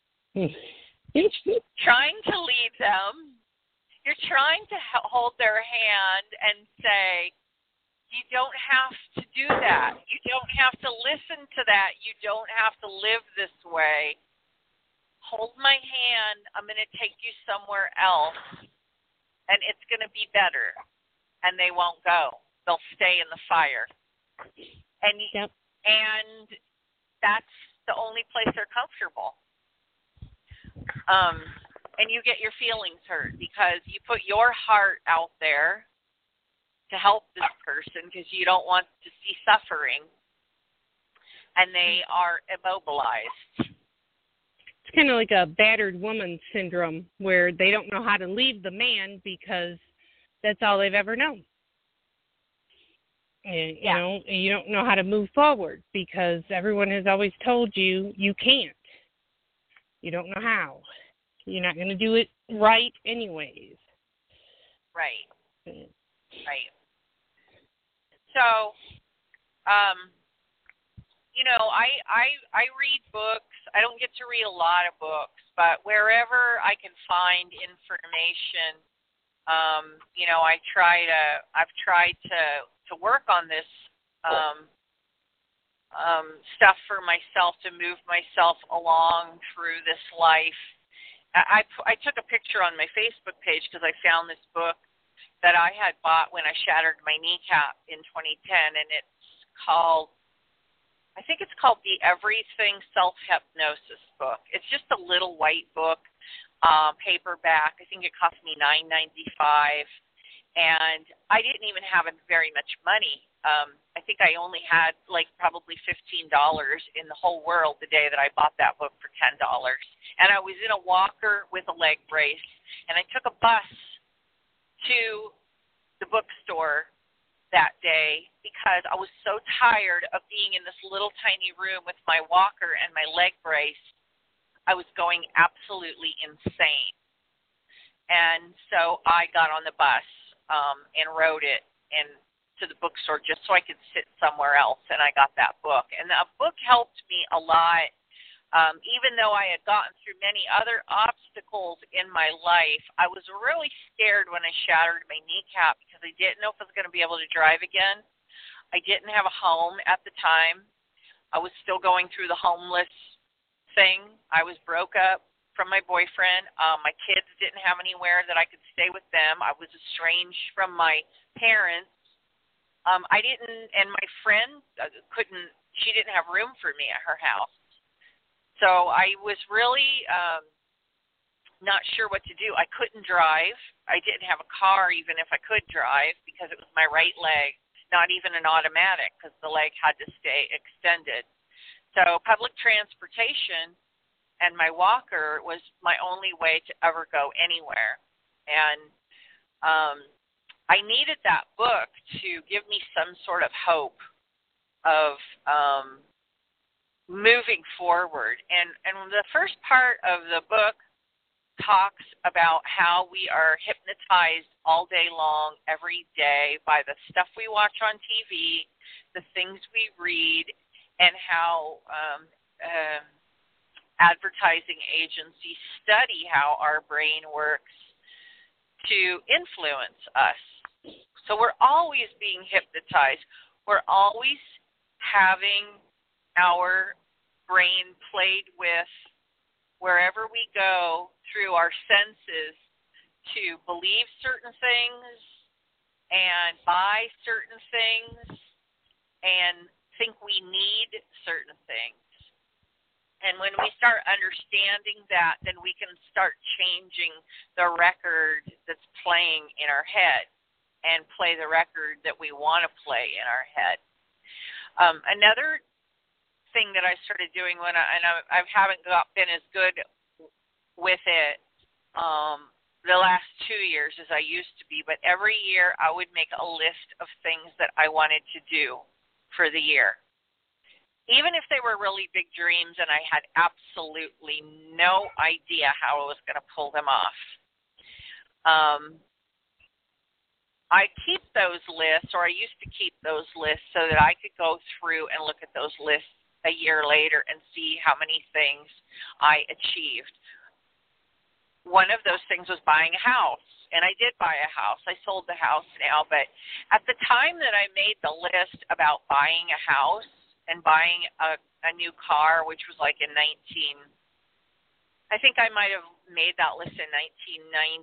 [SPEAKER 5] trying to lead them. You're trying to hold their hand and say, you don't have to do that. You don't have to listen to that. You don't have to live this way. Hold my hand. I'm going to take you somewhere else, and it's going to be better. And they won't go. They'll stay in the fire. And
[SPEAKER 6] yep.
[SPEAKER 5] and that's the only place they're comfortable. Um, and you get your feelings hurt because you put your heart out there to help this person because you don't want to see suffering, and they are immobilized.
[SPEAKER 6] It's kind of like a battered woman syndrome where they don't know how to leave the man because that's all they've ever known. And, you
[SPEAKER 5] yeah.
[SPEAKER 6] know, and you don't know how to move forward because everyone has always told you you can't. You don't know how. You're not going to do it right anyways.
[SPEAKER 5] Right.
[SPEAKER 6] Mm.
[SPEAKER 5] Right. So, um, you know, I, I I read books. I don't get to read a lot of books, but wherever I can find information, um, you know, I try to. I've tried to to work on this um, um, stuff for myself to move myself along through this life. I, I, I took a picture on my Facebook page because I found this book that I had bought when I shattered my kneecap in twenty ten, and it's called, I think it's called the Everything Self-Hypnosis book. It's just a little white book, um, paperback. I think it cost me nine ninety-five, and I didn't even have very much money um, I think I only had like probably fifteen dollars in the whole world the day that I bought that book for ten dollars. And I was in a walker with a leg brace, and I took a bus to the bookstore that day because I was so tired of being in this little tiny room with my walker and my leg brace. I was going absolutely insane. And so I got on the bus um, and rode it and to the bookstore just so I could sit somewhere else, and I got that book. And that book helped me a lot, um, even though I had gotten through many other obstacles in my life. I was really scared when I shattered my kneecap because I didn't know if I was going to be able to drive again. I didn't have a home at the time. I was still going through the homeless thing. I was broke up from my boyfriend. Um, my kids didn't have anywhere that I could stay with them. I was estranged from my parents. Um, I didn't, and my friend couldn't, she didn't have room for me at her house. So I was really um, not sure what to do. I couldn't drive. I didn't have a car even if I could drive because it was my right leg, not even an automatic because the leg had to stay extended. So public transportation and my walker was my only way to ever go anywhere. And um, I needed that book to give me some sort of hope of um, moving forward. And, and the first part of the book talks about how we are hypnotized all day long, every day, by the stuff we watch on T V, the things we read, and how um, uh, advertising agencies study how our brain works to influence us. So we're always being hypnotized. We're always having our brain played with wherever we go through our senses to believe certain things and buy certain things and think we need certain things. And when we start understanding that, then we can start changing the record that's playing in our head and play the record that we want to play in our head. Um, another thing that I started doing when I, and I, I haven't got, been as good with it um, the last two years as I used to be, but every year I would make a list of things that I wanted to do for the year. Even if they were really big dreams and I had absolutely no idea how I was going to pull them off. Um, I keep those lists, or I used to keep those lists so that I could go through and look at those lists a year later and see how many things I achieved. One of those things was buying a house, and I did buy a house. I sold the house now, but at the time that I made the list about buying a house and buying a, a new car, which was like in nineteen, I think I might have made that list in nineteen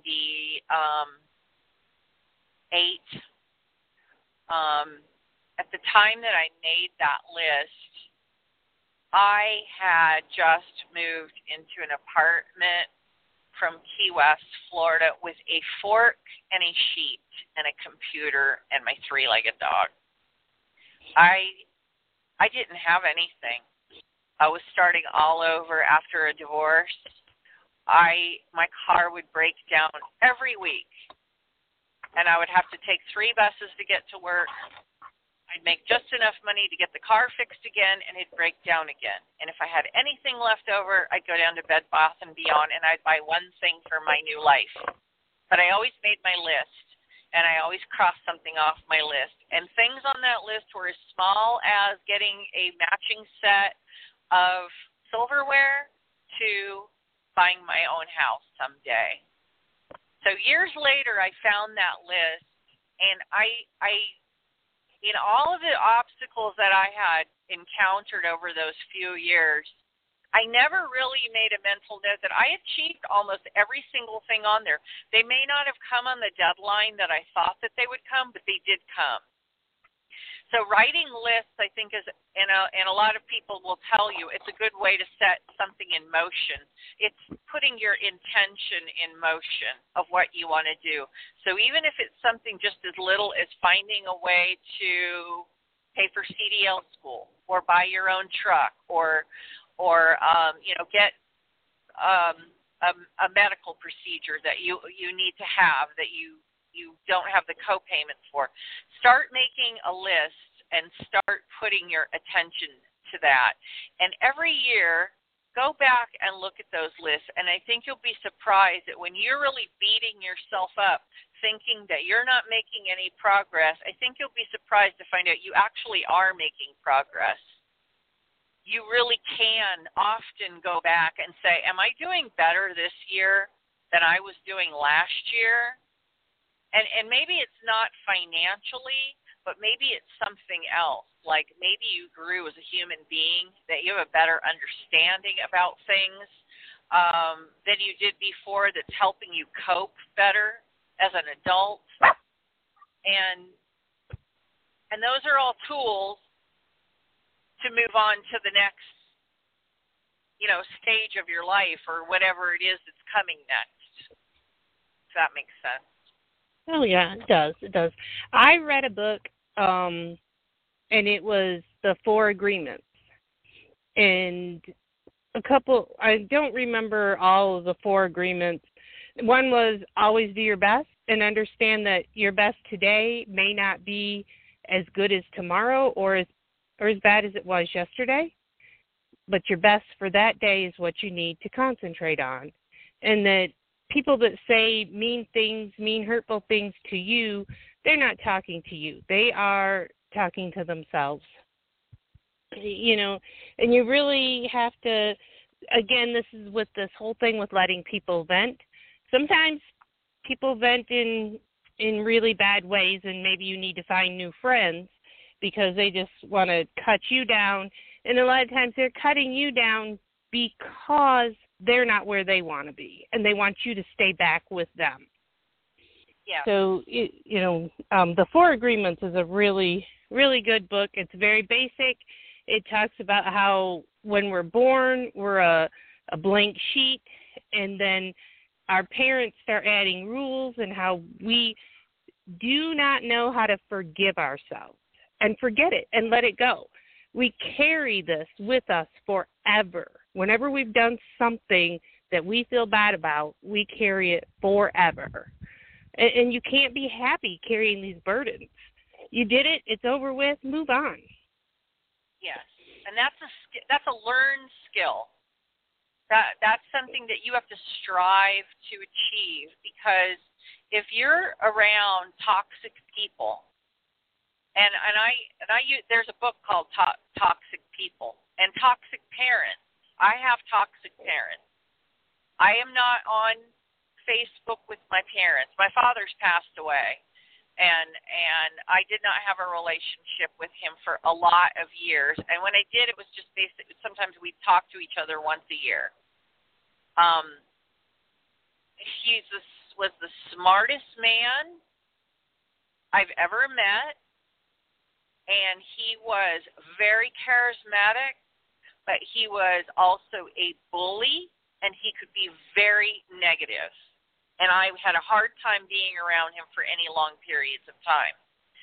[SPEAKER 5] ninety-eight. Um, at the time that I made that list, I had just moved into an apartment from Key West, Florida, with a fork and a sheet and a computer and my three-legged dog. I I didn't have anything. I was starting all over after a divorce. I my car would break down every week, and I would have to take three buses to get to work. I'd make just enough money to get the car fixed again, and it'd break down again. And if I had anything left over, I'd go down to Bed Bath and Beyond, and I'd buy one thing for my new life. But I always made my list, and I always crossed something off my list. And things on that list were as small as getting a matching set of silverware to buying my own house someday. So years later, I found that list, and I, I, in all of the obstacles that I had encountered over those few years, I never really made a mental note that I achieved almost every single thing on there. They may not have come on the deadline that I thought that they would come, but they did come. So writing lists, I think, is, and a, and a lot of people will tell you, it's a good way to set something in motion. It's putting your intention in motion of what you want to do. So even if it's something just as little as finding a way to pay for C D L school, or buy your own truck, or or um, you know, get um, a, a medical procedure that you you need to have that you you don't have the co-payments for. Start making a list and start putting your attention to that. And every year, go back and look at those lists, and I think you'll be surprised that when you're really beating yourself up thinking that you're not making any progress, I think you'll be surprised to find out you actually are making progress. You really can often go back and say, am I doing better this year than I was doing last year? And and maybe it's not financially, but maybe it's something else. Like maybe you grew as a human being, that you have a better understanding about things um, than you did before, that's helping you cope better as an adult. And and those are all tools to move on to the next, you know, stage of your life or whatever it is that's coming next. If that makes sense.
[SPEAKER 6] Oh, yeah, it does. It does. I read a book, um, and it was The Four Agreements. And a couple, I don't remember all of the four agreements. One was always do your best and understand that your best today may not be as good as tomorrow or as, or as bad as it was yesterday, but your best for that day is what you need to concentrate on. And that people that say mean things, mean, hurtful things to you, they're not talking to you. They are talking to themselves. You know, and you really have to, again, this is with this whole thing with letting people vent. Sometimes people vent in in really bad ways, and maybe you need to find new friends because they just want to cut you down. And a lot of times they're cutting you down because they're not where they want to be, and they want you to stay back with them.
[SPEAKER 5] Yeah.
[SPEAKER 6] So, you know, um, The Four Agreements is a really, really good book. It's very basic. It talks about how when we're born, we're a, a blank sheet, and then our parents start adding rules and how we do not know how to forgive ourselves and forget it and let it go. We carry this with us forever. Whenever we've done something that we feel bad about, we carry it forever. And, and you can't be happy carrying these burdens. You did it. It's over with. Move on.
[SPEAKER 5] Yes, and that's a that's a learned skill. That that's something that you have to strive to achieve, because if you're around toxic people, and and I and I use, there's a book called to- Toxic People and Toxic Parents. I have toxic parents. I am not on Facebook with my parents. My father's passed away, and and I did not have a relationship with him for a lot of years. And when I did, it was just basically sometimes we'd talk to each other once a year. Um, he was the smartest man I've ever met, and he was very charismatic, but he was also a bully, and he could be very negative. And I had a hard time being around him for any long periods of time.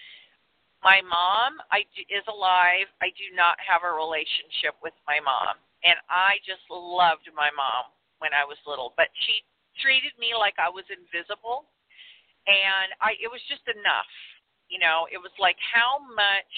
[SPEAKER 5] My mom I do, is alive. I do not have a relationship with my mom, and I just loved my mom when I was little, but she treated me like I was invisible, and I it was just enough. You know, it was like, how much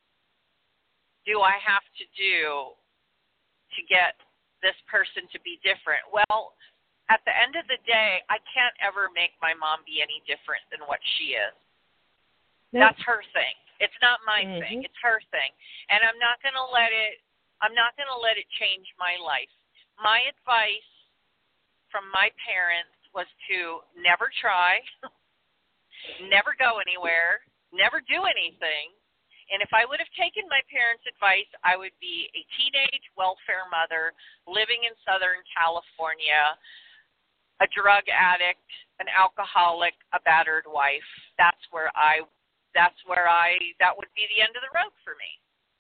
[SPEAKER 5] do I have to do to get this person to be different? Well, at the end of the day, I can't ever make my mom be any different than what she is. Nope. That's her thing. It's not my mm-hmm. thing. It's her thing. And I'm not going to let it I'm not going to let it change my life. My advice from my parents was to never try, never go anywhere, never do anything. And if I would have taken my parents' advice, I would be a teenage welfare mother living in Southern California, a drug addict, an alcoholic, a battered wife. That's where I, that's where I, that would be the end of the road for me.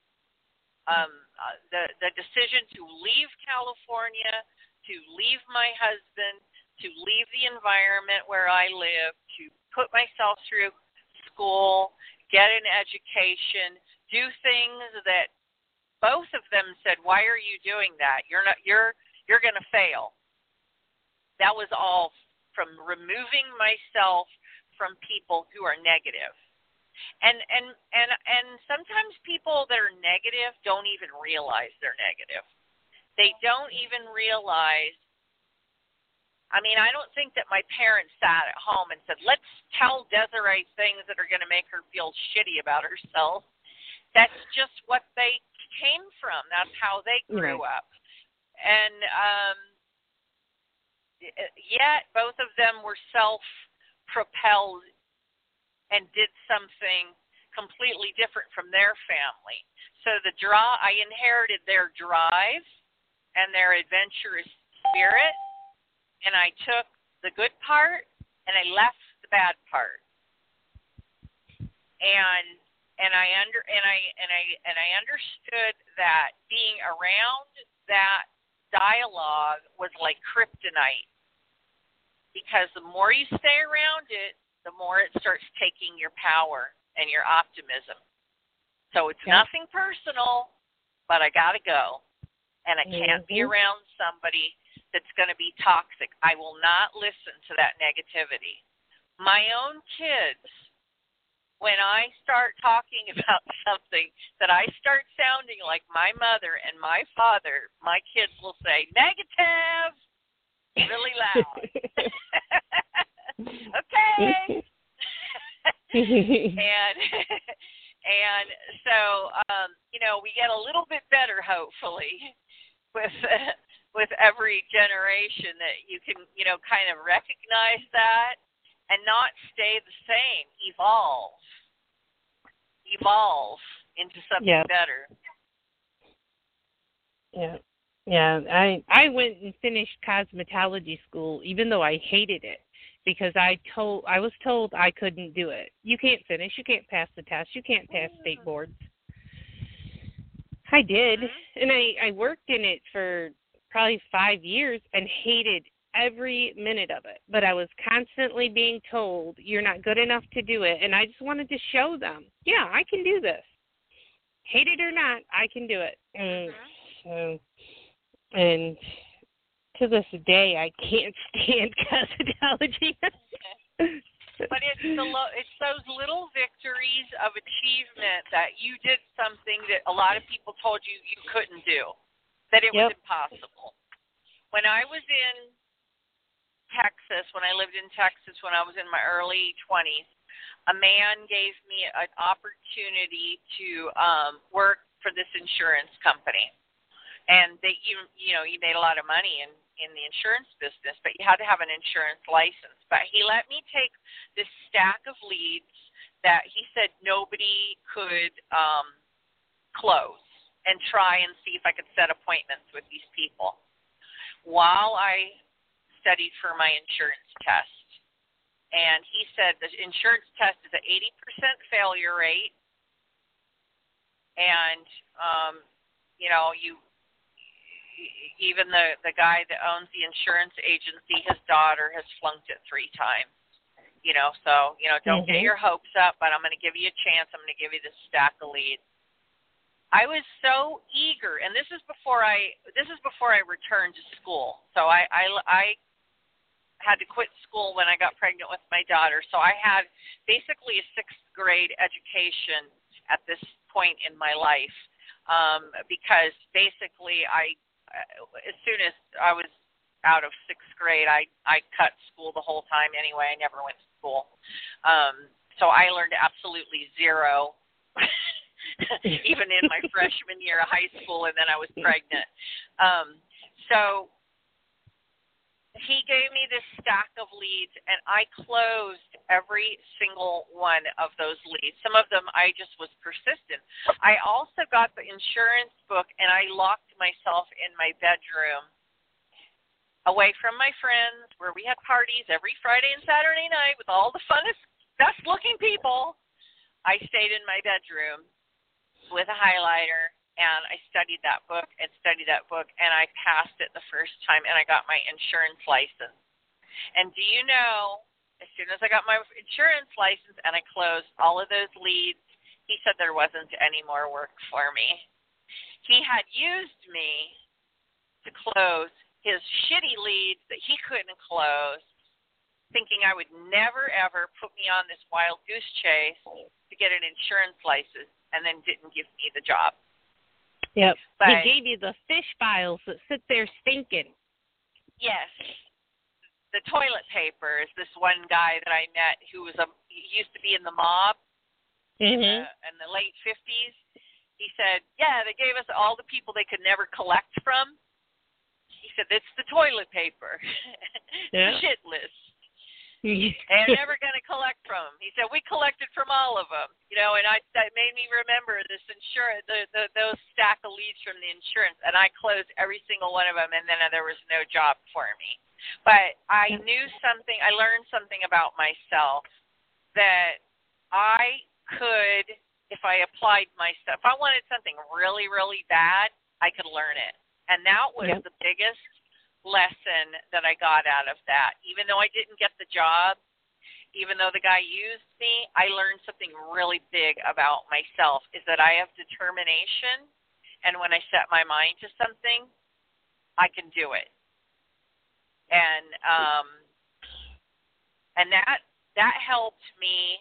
[SPEAKER 5] Um, uh, the, the decision to leave California, to leave my husband, to leave the environment where I live, to put myself through school, get an education, do things that both of them said, "Why are you doing that? You're not. You're you're going to fail." That was all from removing myself from people who are negative. And and and and sometimes people that are negative don't even realize they're negative. They don't even realize. I mean, I don't think that my parents sat at home and said, let's tell Desiree things that are going to make her feel shitty about herself. That's just what they came from. That's how they grew
[SPEAKER 6] right.
[SPEAKER 5] up. And um, yet both of them were self-propelled and did something completely different from their family. So the draw, I inherited their drive and their adventurous spirit. And I took the good part and I left the bad part. And and I under and I and I and I understood that being around that dialogue was like kryptonite. Because the more you stay around it, the more it starts taking your power and your optimism. So it's
[SPEAKER 6] yeah.
[SPEAKER 5] nothing personal, but I gotta go. And I can't
[SPEAKER 6] mm-hmm.
[SPEAKER 5] be around somebody that's going to be toxic. I will not listen to that negativity. My own kids, when I start talking about something that I start sounding like my mother and my father, my kids will say, negative, really loud. Okay. and and so, um, you know, we get a little bit better, hopefully, with uh, with every generation that you can, you know, kind of recognize that and not stay the same, evolve, evolve into something
[SPEAKER 6] yeah.
[SPEAKER 5] better.
[SPEAKER 6] Yeah. Yeah, I I went and finished cosmetology school even though I hated it because I told I was told I couldn't do it. You can't finish, you can't pass the test, you can't pass state boards. I did, and I, I worked in it for probably five years and hated every minute of it. But I was constantly being told, you're not good enough to do it. And I just wanted to show them, yeah, I can do this. Hate it or not, I can do it. And so, and to this day, I can't stand cosmetology.
[SPEAKER 5] But it's the lo- it's those little victories of achievement that you did something that a lot of people told you you couldn't do, that it
[SPEAKER 6] yep.
[SPEAKER 5] was impossible. When I was in Texas, when I lived in Texas when I was in my early twenties, a man gave me an opportunity to um, work for this insurance company. And they, you, you know, you made a lot of money in, in the insurance business, but you had to have an insurance license. But he let me take this stack of leads that he said nobody could um, close and try and see if I could set appointments with these people while I studied for my insurance test. And he said the insurance test is an eighty percent failure rate. And, um, you know, you, even the, the guy that owns the insurance agency, his daughter has flunked it three times. You know, so, you know, don't
[SPEAKER 6] mm-hmm.
[SPEAKER 5] get your hopes up, but I'm going to give you a chance. I'm going to give you this stack of leads. I was so eager, and this is before I this is before I returned to school. So I, I, I had to quit school when I got pregnant with my daughter. So I had basically a sixth grade education at this point in my life um, because basically I as soon as I was out of sixth grade, I, I cut school the whole time anyway. I never went to school. Um, so I learned absolutely zero, even in my freshman year of high school, and then I was pregnant. Um, so he gave me this stack of leads, and I closed every single one of those leads. Some of them I just was persistent. I also got the insurance book, and I locked myself in my bedroom away from my friends where we had parties every Friday and Saturday night with all the funnest, best-looking people. I stayed in my bedroom with a highlighter, and I studied that book and studied that book, and I passed it the first time, and I got my insurance license. And do you know, as soon as I got my insurance license and I closed all of those leads he said there wasn't any more work for me. He had used me to close his shitty leads that he couldn't close, thinking I would never, ever put me on this wild goose chase to get an insurance license, and then didn't give me the job.
[SPEAKER 6] Yep.
[SPEAKER 5] But,
[SPEAKER 6] he gave you the fish files that sit there stinking.
[SPEAKER 5] Yes. The toilet paper is this one guy that I met who was a he used to be in the mob
[SPEAKER 6] mm-hmm.
[SPEAKER 5] in, the, in the late fifties. He said, yeah, they gave us all the people they could never collect from. He said, it's the toilet paper.
[SPEAKER 6] Yeah.
[SPEAKER 5] The shit list. They're never going to collect from them. He said, we collected from all of them. You know, and I that made me remember this insurance, the, the, those stack of leads from the insurance, and I closed every single one of them, and then there was no job for me. But I knew something, I learned something about myself that I could, if I applied myself, if I wanted something really, really bad, I could learn it. And that was yep. the biggest lesson that I got out of that. Even though I didn't get the job, even though the guy used me, I learned something really big about myself, is that I have determination, and when I set my mind to something, I can do it. And um, and that that helped me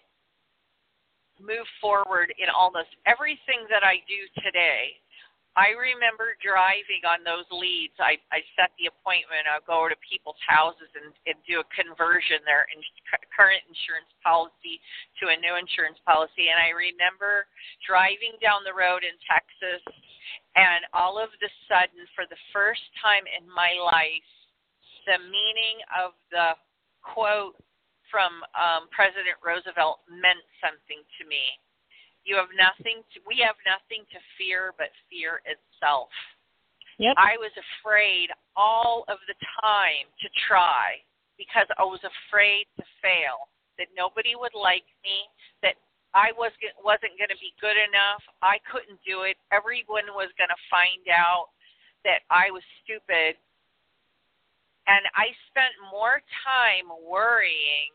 [SPEAKER 5] move forward in almost everything that I do today. I remember driving on those leads. I, I set the appointment. I'll go over to people's houses and, and do a conversion, their in, current insurance policy to a new insurance policy. And I remember driving down the road in Texas, and all of a sudden, for the first time in my life, the meaning of the quote from um, President Roosevelt meant something to me. You have nothing to, we have nothing to fear but fear itself.
[SPEAKER 6] Yep.
[SPEAKER 5] I was afraid all of the time to try because I was afraid to fail, that nobody would like me, that I was, wasn't going to be good enough, I couldn't do it, everyone was going to find out that I was stupid. And I spent more time worrying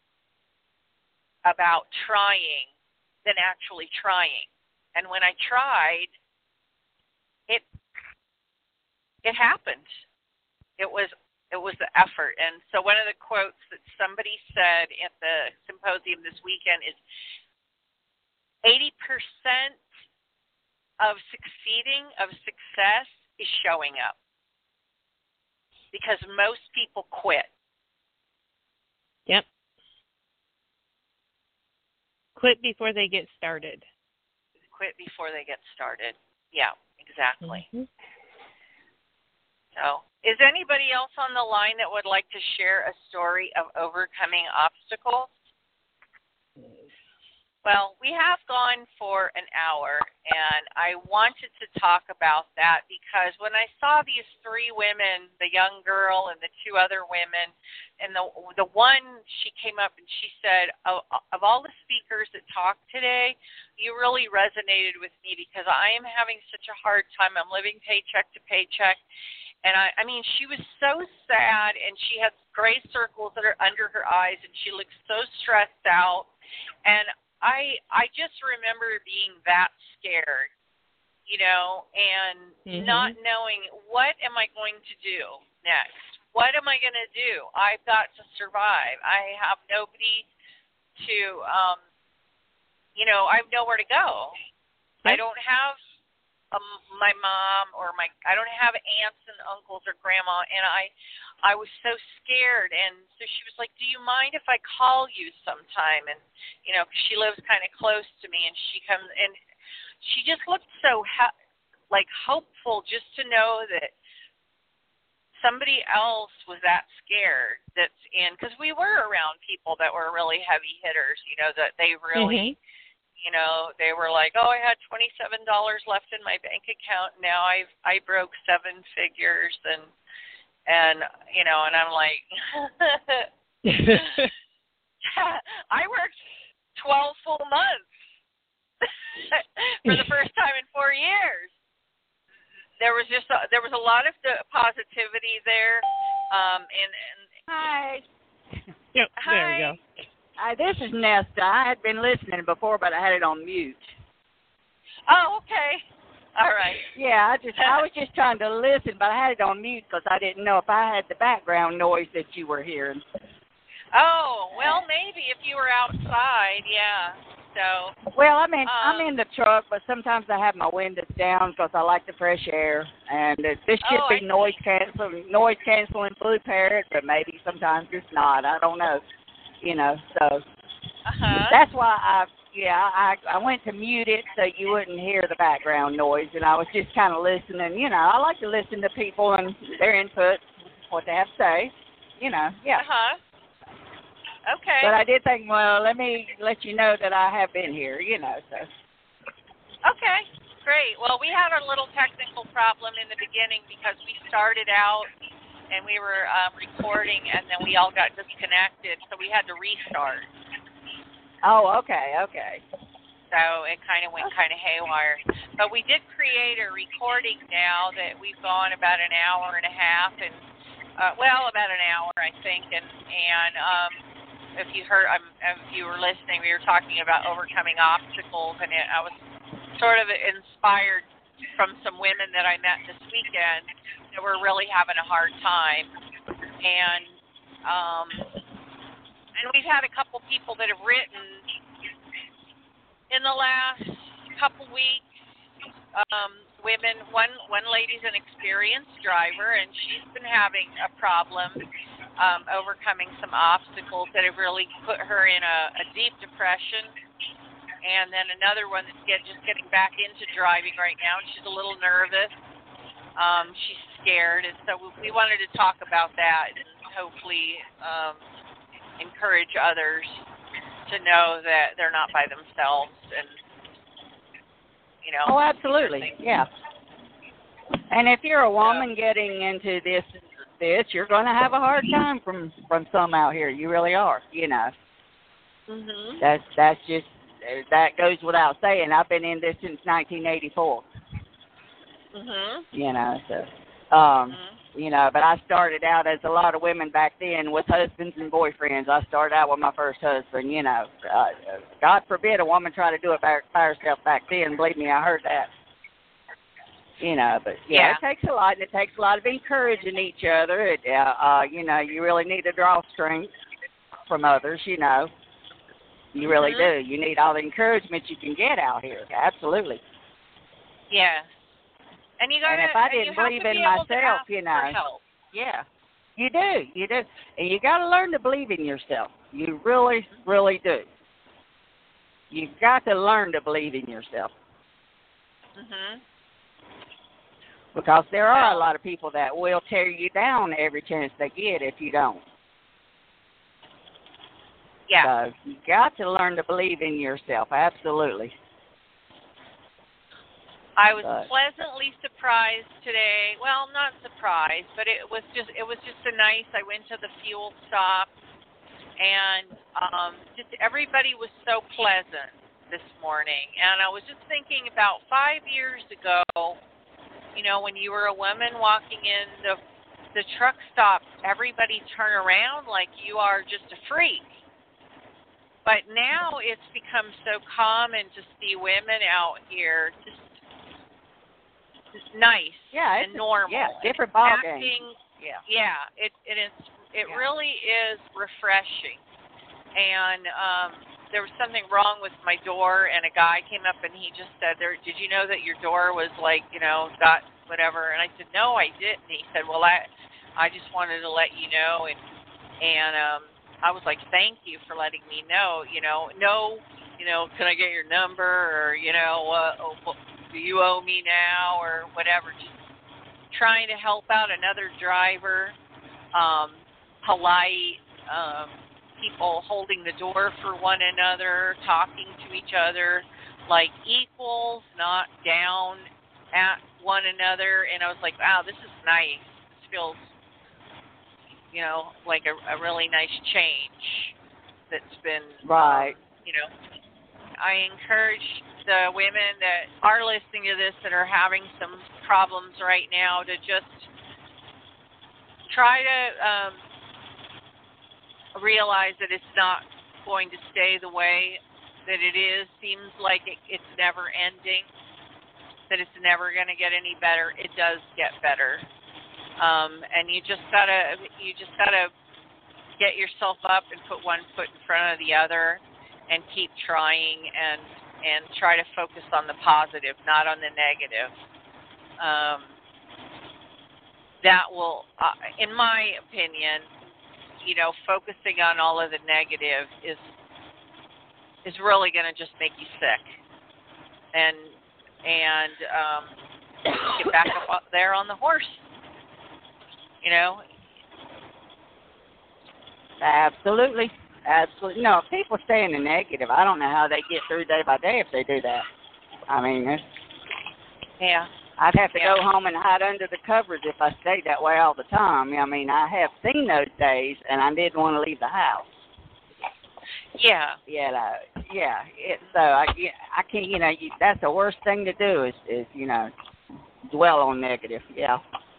[SPEAKER 5] about trying than actually trying. And when I tried, it it happened. It was it was the effort. And so one of the quotes that somebody said at the symposium this weekend is eighty percent of succeeding, of success, is showing up. Because most people quit.
[SPEAKER 6] Yep. Quit before they get started.
[SPEAKER 5] Quit before they get started. Yeah, exactly.
[SPEAKER 6] Mm-hmm.
[SPEAKER 5] So, is anybody else on the line that would like to share a story of overcoming obstacles? Well, we have gone for an hour, and I wanted to talk about that because when I saw these three women, the young girl and the two other women, and the the one, she came up and she said, of, of all the speakers that talked today, you really resonated with me because I am having such a hard time. I'm living paycheck to paycheck. And I, I mean, she was so sad, and she has gray circles that are under her eyes, and she looks so stressed out. And I I just remember being that scared, you know, and mm-hmm. not knowing what am I going to do next? What am I going to do? I've got to survive. I have nobody to, um, you know, I have nowhere to go. Yep. I don't have um, my mom or my, I don't have aunts and uncles or grandma, and I, I was so scared, and so she was like, do you mind if I call you sometime? And, you know, she lives kind of close to me, and she comes, and she just looked so, ha- like, hopeful just to know that somebody else was that scared that's in, because we were around people that were really heavy hitters, you know, that they really, mm-hmm. you know, they were like, oh, I had twenty-seven dollars left in my bank account, now I've, I broke seven figures, and, And, you know, and I'm like, I worked twelve full months for the first time in four years. There was just, a, there was a lot of positivity there. Um, and, and
[SPEAKER 7] Hi.
[SPEAKER 6] Yep,
[SPEAKER 5] hi.
[SPEAKER 6] there we go.
[SPEAKER 7] Hi, this is Nesta. I had been listening before, but I had it on mute.
[SPEAKER 5] Oh, okay. All right.
[SPEAKER 7] Yeah, I just I was just trying to listen, but I had it on mute because I didn't know if I had the background noise that you were hearing.
[SPEAKER 5] Oh, well, maybe if you were outside, yeah. So.
[SPEAKER 7] Well, I mean,
[SPEAKER 5] um,
[SPEAKER 7] I'm in the truck, but sometimes I have my windows down because I like the fresh air. And it, this should
[SPEAKER 5] Oh,
[SPEAKER 7] be
[SPEAKER 5] I
[SPEAKER 7] noise canceling, noise canceling Blue Parrot, but maybe sometimes it's not. I don't know. You know, so
[SPEAKER 5] Uh-huh.
[SPEAKER 7] that's why I. Yeah, I I went to mute it so you wouldn't hear the background noise, and I was just kind of listening. You know, I like to listen to people and their input, what they have to say. You know, yeah.
[SPEAKER 5] Uh-huh. Okay.
[SPEAKER 7] But I did think, well, let me let you know that I have been here. You know, so.
[SPEAKER 5] Okay. Great. Well, we had a little technical problem in the beginning because we started out and we were um, recording, and then we all got disconnected, so we had to restart.
[SPEAKER 7] Oh, okay, okay.
[SPEAKER 5] So it kind of went kind of haywire. But we did create a recording now that we've gone about an hour and a half, and uh, well, about an hour, I think. And and um, if you heard, um, if you were listening, we were talking about overcoming obstacles, and it, I was sort of inspired from some women that I met this weekend that were really having a hard time, and. Um, And we've had a couple people that have written in the last couple weeks. Um, women, one one lady's an experienced driver, and she's been having a problem um, overcoming some obstacles that have really put her in a, a deep depression. And then another one that's get, just getting back into driving right now, and she's a little nervous. Um, she's scared, and so we, we wanted to talk about that and hopefully. Um, encourage others to know that they're not by themselves, and you know.
[SPEAKER 7] Oh, absolutely, yeah. And if you're a woman getting into this, this, you're going to have a hard time from from some out here. You really are, you know.
[SPEAKER 5] Mhm.
[SPEAKER 7] That's that's just that goes without saying. I've been in this since nineteen eighty-four.
[SPEAKER 5] Mhm.
[SPEAKER 7] You know, so um.
[SPEAKER 5] Mhm.
[SPEAKER 7] You know, but I started out as a lot of women back then with husbands and boyfriends. I started out with my first husband, you know. Uh, God forbid a woman try to do it by, by herself back then. Believe me, I heard that. You know, but, yeah,
[SPEAKER 5] yeah.
[SPEAKER 7] it takes a lot, and it takes a lot of encouraging each other. It, uh, uh, you know, you really need to draw strength from others, you know. You really
[SPEAKER 5] Mhm.
[SPEAKER 7] do. You need all the encouragement you can get out here. Absolutely.
[SPEAKER 5] Yeah. And you gotta.
[SPEAKER 7] And if I
[SPEAKER 5] and you
[SPEAKER 7] didn't
[SPEAKER 5] have
[SPEAKER 7] believe
[SPEAKER 5] to
[SPEAKER 7] in
[SPEAKER 5] be able to
[SPEAKER 7] myself,
[SPEAKER 5] ask
[SPEAKER 7] you
[SPEAKER 5] for
[SPEAKER 7] know.
[SPEAKER 5] help.
[SPEAKER 7] Yeah, you do, you do. And you got to learn to believe in yourself. You really, really do. You've got to learn to believe in yourself.
[SPEAKER 5] Mhm.
[SPEAKER 7] Because there are a lot of people that will tear you down every chance they get if you don't.
[SPEAKER 5] Yeah.
[SPEAKER 7] So you got to learn to believe in yourself, absolutely.
[SPEAKER 5] I was
[SPEAKER 7] But.
[SPEAKER 5] pleasantly surprised today. Well, not surprised, but it was just it was just a nice. I went to the fuel stop, and um, just everybody was so pleasant this morning. And I was just thinking about five years ago, you know, when you were a woman walking in the the truck stop, everybody turn around like you are just a freak. But now it's become so common to see women out here just nice
[SPEAKER 7] Yeah,
[SPEAKER 5] and normal.
[SPEAKER 7] Yeah, different ball
[SPEAKER 5] acting,
[SPEAKER 7] game. Yeah.
[SPEAKER 5] Yeah, it it is it
[SPEAKER 7] Yeah.
[SPEAKER 5] really is refreshing. And um there was something wrong with my door, and a guy came up and he just said, "There, did you know that your door was like, you know, got whatever?" And I said, "No, I didn't." He said, "Well, I I just wanted to let you know." And and um I was like, "Thank you for letting me know." You know, no, you know, can I get your number, or you know, uh, oh, do you owe me now, or whatever. Just trying to help out another driver, um, polite, um, people holding the door for one another, talking to each other like equals, not down at one another. And I was like, wow, this is nice. This feels, you know, like a, a really nice change that's been,
[SPEAKER 7] Right.
[SPEAKER 5] um, you know, I encourage the women that are listening to this that are having some problems right now to just try to um, realize that it's not going to stay the way that it is. Seems like it, it's never ending. that it's never going to get any better. It does get better. Um, and you just gotta, you just gotta get yourself up and put one foot in front of the other, and keep trying, and and try to focus on the positive, not on the negative. Um, that will, uh, in my opinion, you know, focusing on all of the negative is is really going to just make you sick, and and um, get back up there on the horse. You know?
[SPEAKER 7] Absolutely. Absolutely. No, if people stay in the negative, I don't know how they get through day by day if they do that. I mean, it's,
[SPEAKER 5] yeah.
[SPEAKER 7] I'd have to
[SPEAKER 5] yeah.
[SPEAKER 7] go home and hide under the covers if I stayed that way all the time. I mean, I have seen those days, and I didn't want to leave the house.
[SPEAKER 5] Yeah.
[SPEAKER 7] You know, yeah. It, so I, I can't. You know, you, that's the worst thing to do is, is you know, dwell on negative. Yeah.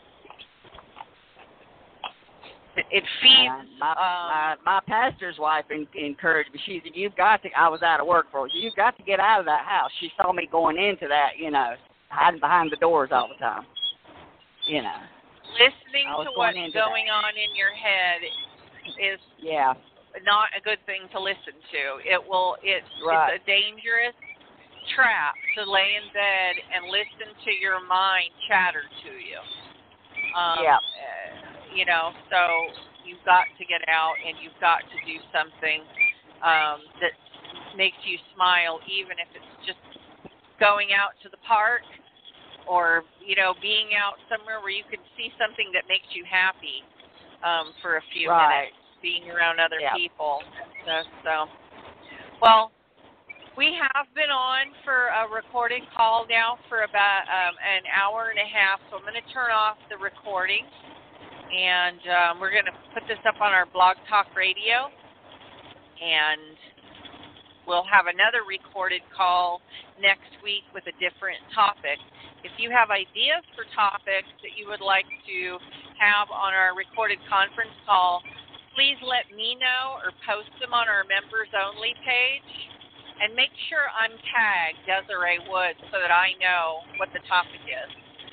[SPEAKER 5] It feeds.
[SPEAKER 7] Uh, my,
[SPEAKER 5] um,
[SPEAKER 7] my my pastor's wife in, encouraged me. She said, "You've got to." I was out of work for. You've got to get out of that house. She saw me going into that, you know, hiding behind the doors all the time. You know.
[SPEAKER 5] Listening to what's
[SPEAKER 7] going,
[SPEAKER 5] going on in your head is
[SPEAKER 7] yeah
[SPEAKER 5] not a good thing to listen to. It will. It,
[SPEAKER 7] right.
[SPEAKER 5] It's a dangerous trap to lay in bed and listen to your mind chatter to you. Um,
[SPEAKER 7] yeah.
[SPEAKER 5] Uh, You know, so you've got to get out and you've got to do something um, that makes you smile, even if it's just going out to the park or, you know, being out somewhere where you can see something that makes you happy um, for a few
[SPEAKER 7] right.
[SPEAKER 5] minutes, being around other
[SPEAKER 7] yeah.
[SPEAKER 5] people. So, so, well, we have been on for a recorded call now for about um, an hour and a half, so I'm going to turn off the recording. And um, we're going to put this up on our Blog Talk Radio, and we'll have another recorded call next week with a different topic. If you have ideas for topics that you would like to have on our recorded conference call, please let me know or post them on our members only page, and make sure I'm tagged Desiree Woods so that I know what the topic is.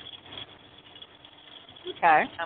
[SPEAKER 7] Okay.
[SPEAKER 5] Um,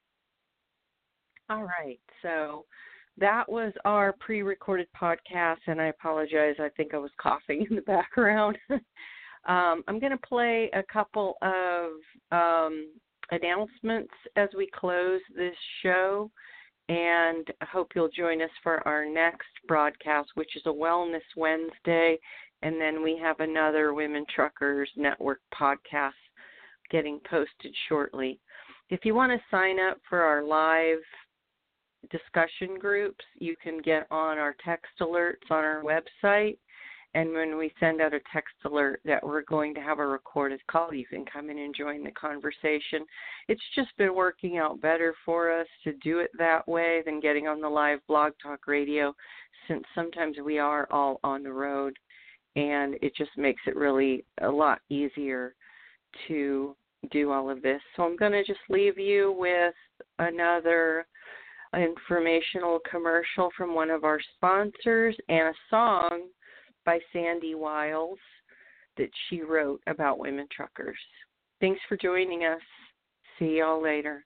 [SPEAKER 4] All right, so that was our pre-recorded podcast, and I apologize. I think I was coughing in the background. um, I'm going to play a couple of um, announcements as we close this show, and I hope you'll join us for our next broadcast, which is a Wellness Wednesday, and then we have another Women Truckers Network podcast getting posted shortly. If you want to sign up for our live discussion groups, you can get on our text alerts on our website, and when we send out a text alert that we're going to have a recorded call, you can come in and join the conversation. It's just been working out better for us to do it that way than getting on the live Blog Talk Radio, since sometimes we are all on the road, and it just makes it really a lot easier to do all of this. So I'm going to just leave you with another informational commercial from one of our sponsors and a song by Sandy Wiles that she wrote about women truckers. Thanks for joining us. See y'all later.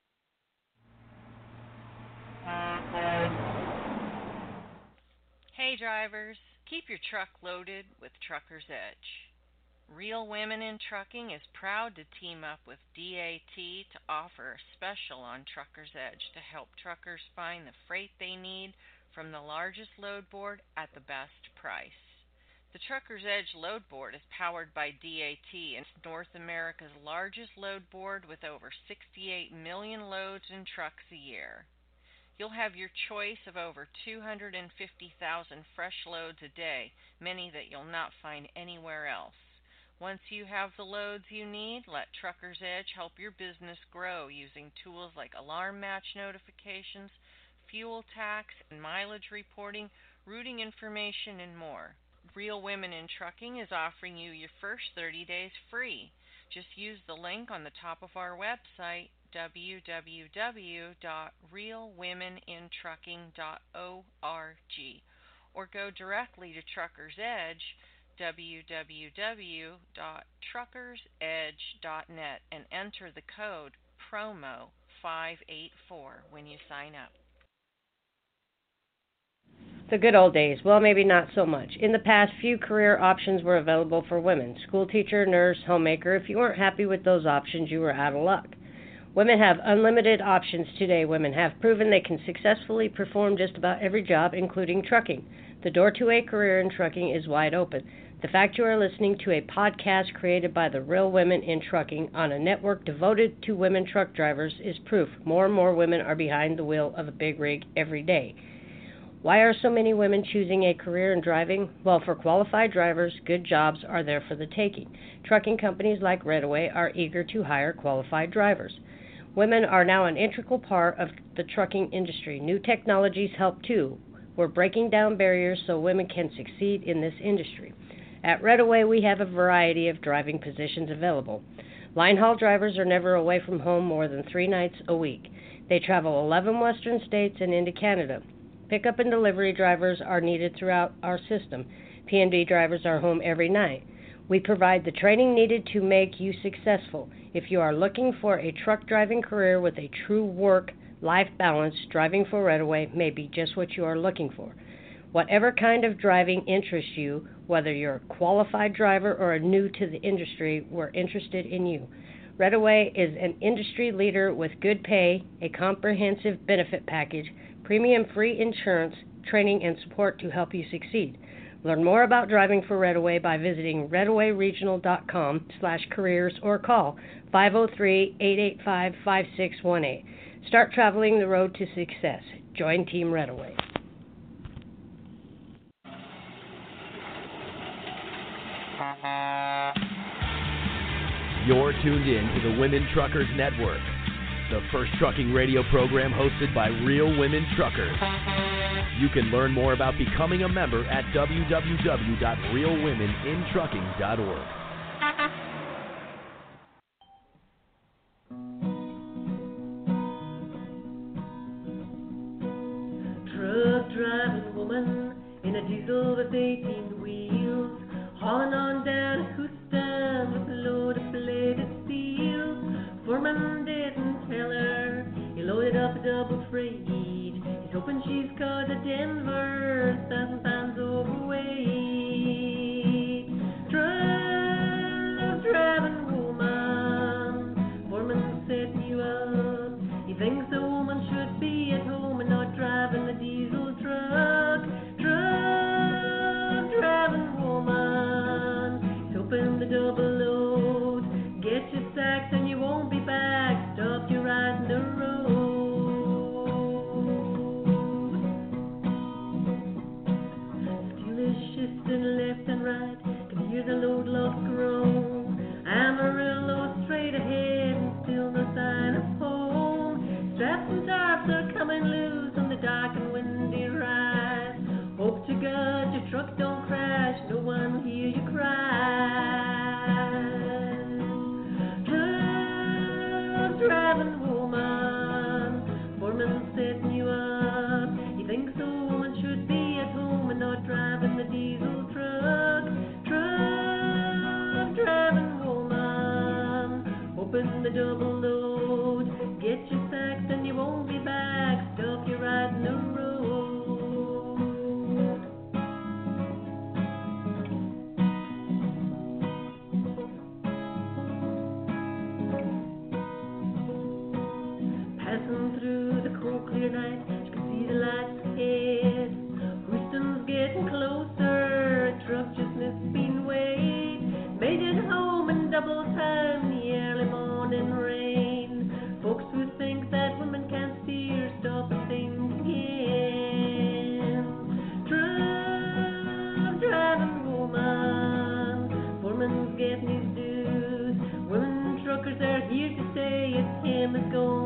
[SPEAKER 8] Hey drivers, keep your truck loaded with Trucker's Edge. Real Women in Trucking is proud to team up with D A T to offer a special on Trucker's Edge to help truckers find the freight they need from the largest load board at the best price. The Trucker's Edge load board is powered by D A T and is North America's largest load board with over sixty-eight million loads in trucks a year. You'll have your choice of over two hundred fifty thousand fresh loads a day, many that you'll not find anywhere else. Once you have the loads you need, let Trucker's Edge help your business grow using tools like alarm match notifications, fuel tax and mileage reporting, routing information, and more. Real Women in Trucking is offering you your first thirty days free. Just use the link on the top of our website, w w w dot real women in trucking dot org, or go directly to Trucker's Edge w w w dot truckers edge dot net and enter the code promo five eight four when you sign up.
[SPEAKER 9] The good old days. Well, maybe not so much. In the past, few career options were available for women. School teacher, nurse, homemaker. If you weren't happy with those options, you were out of luck. Women have unlimited options today. Women have proven they can successfully perform just about every job, including trucking. The door to a career in trucking is wide open. The fact you are listening to a podcast created by the Real Women in Trucking on a network devoted to women truck drivers is proof more and more women are behind the wheel of a big rig every day. Why are so many women choosing a career in driving? Well, for qualified drivers, good jobs are there for the taking. Trucking companies like Reddaway are eager to hire qualified drivers. Women are now an integral part of the trucking industry. New technologies help too. We're breaking down barriers so women can succeed in this industry. At Reddaway, we have a variety of driving positions available. Line haul drivers are never away from home more than three nights a week. They travel eleven western states and into Canada. Pickup and delivery drivers are needed throughout our system. P and D drivers are home every night. We provide the training needed to make you successful. If you are looking for a truck driving career with a true work-life balance, driving for Reddaway may be just what you are looking for. Whatever kind of driving interests you, whether you're a qualified driver or a new to the industry, we're interested in you. Reddaway is an industry leader with good pay, a comprehensive benefit package, premium free insurance, training, and support to help you succeed. Learn more about driving for Reddaway by visiting reddaway regional dot com slash careers or call five oh three, eight eight five, five six one eight. Start traveling the road to success. Join Team Reddaway.
[SPEAKER 2] You're tuned in to the Women Truckers Network, the first trucking radio program hosted by real women truckers. You can learn more about becoming a member at w w w dot real women in trucking dot org.
[SPEAKER 10] Truck driving woman in a diesel with eighteen wheels, hauling on down a Houston with a load of plated steel. Foreman didn't tell her he loaded up a double freight. He's hoping she's caught a Denver, thousand pounds overweight. Truck driving woman, foreman setting you up. He thinks a woman should be at home and not driving a diesel truck. Truck driving woman, he's hoping the double load get you sacked and you won't be back. Stop you riding the road. Steel is shifting left and right. Can hear the load lock groan. Amarillo straight ahead and still no sign of home. Straps and tarps are coming loose on the dark and windy ride. Hope to God your truck don't crash. No one will hear you cry. Driving woman, foreman setting you up. He thinks a woman should be at home and not driving the diesel truck. Truck driving woman, hoping the double load get you sacked and you won't be back. Stop you riding the road. Through the cold clear night, you can see the lights ahead. Houston's getting closer, a truck just missed being weighed. Made it home in double time, the early morning rain. Folks who think that women can't steer, stop and think again. Truck driving woman, foreman's getting his dues. Women truckers are here to stay, it's him is going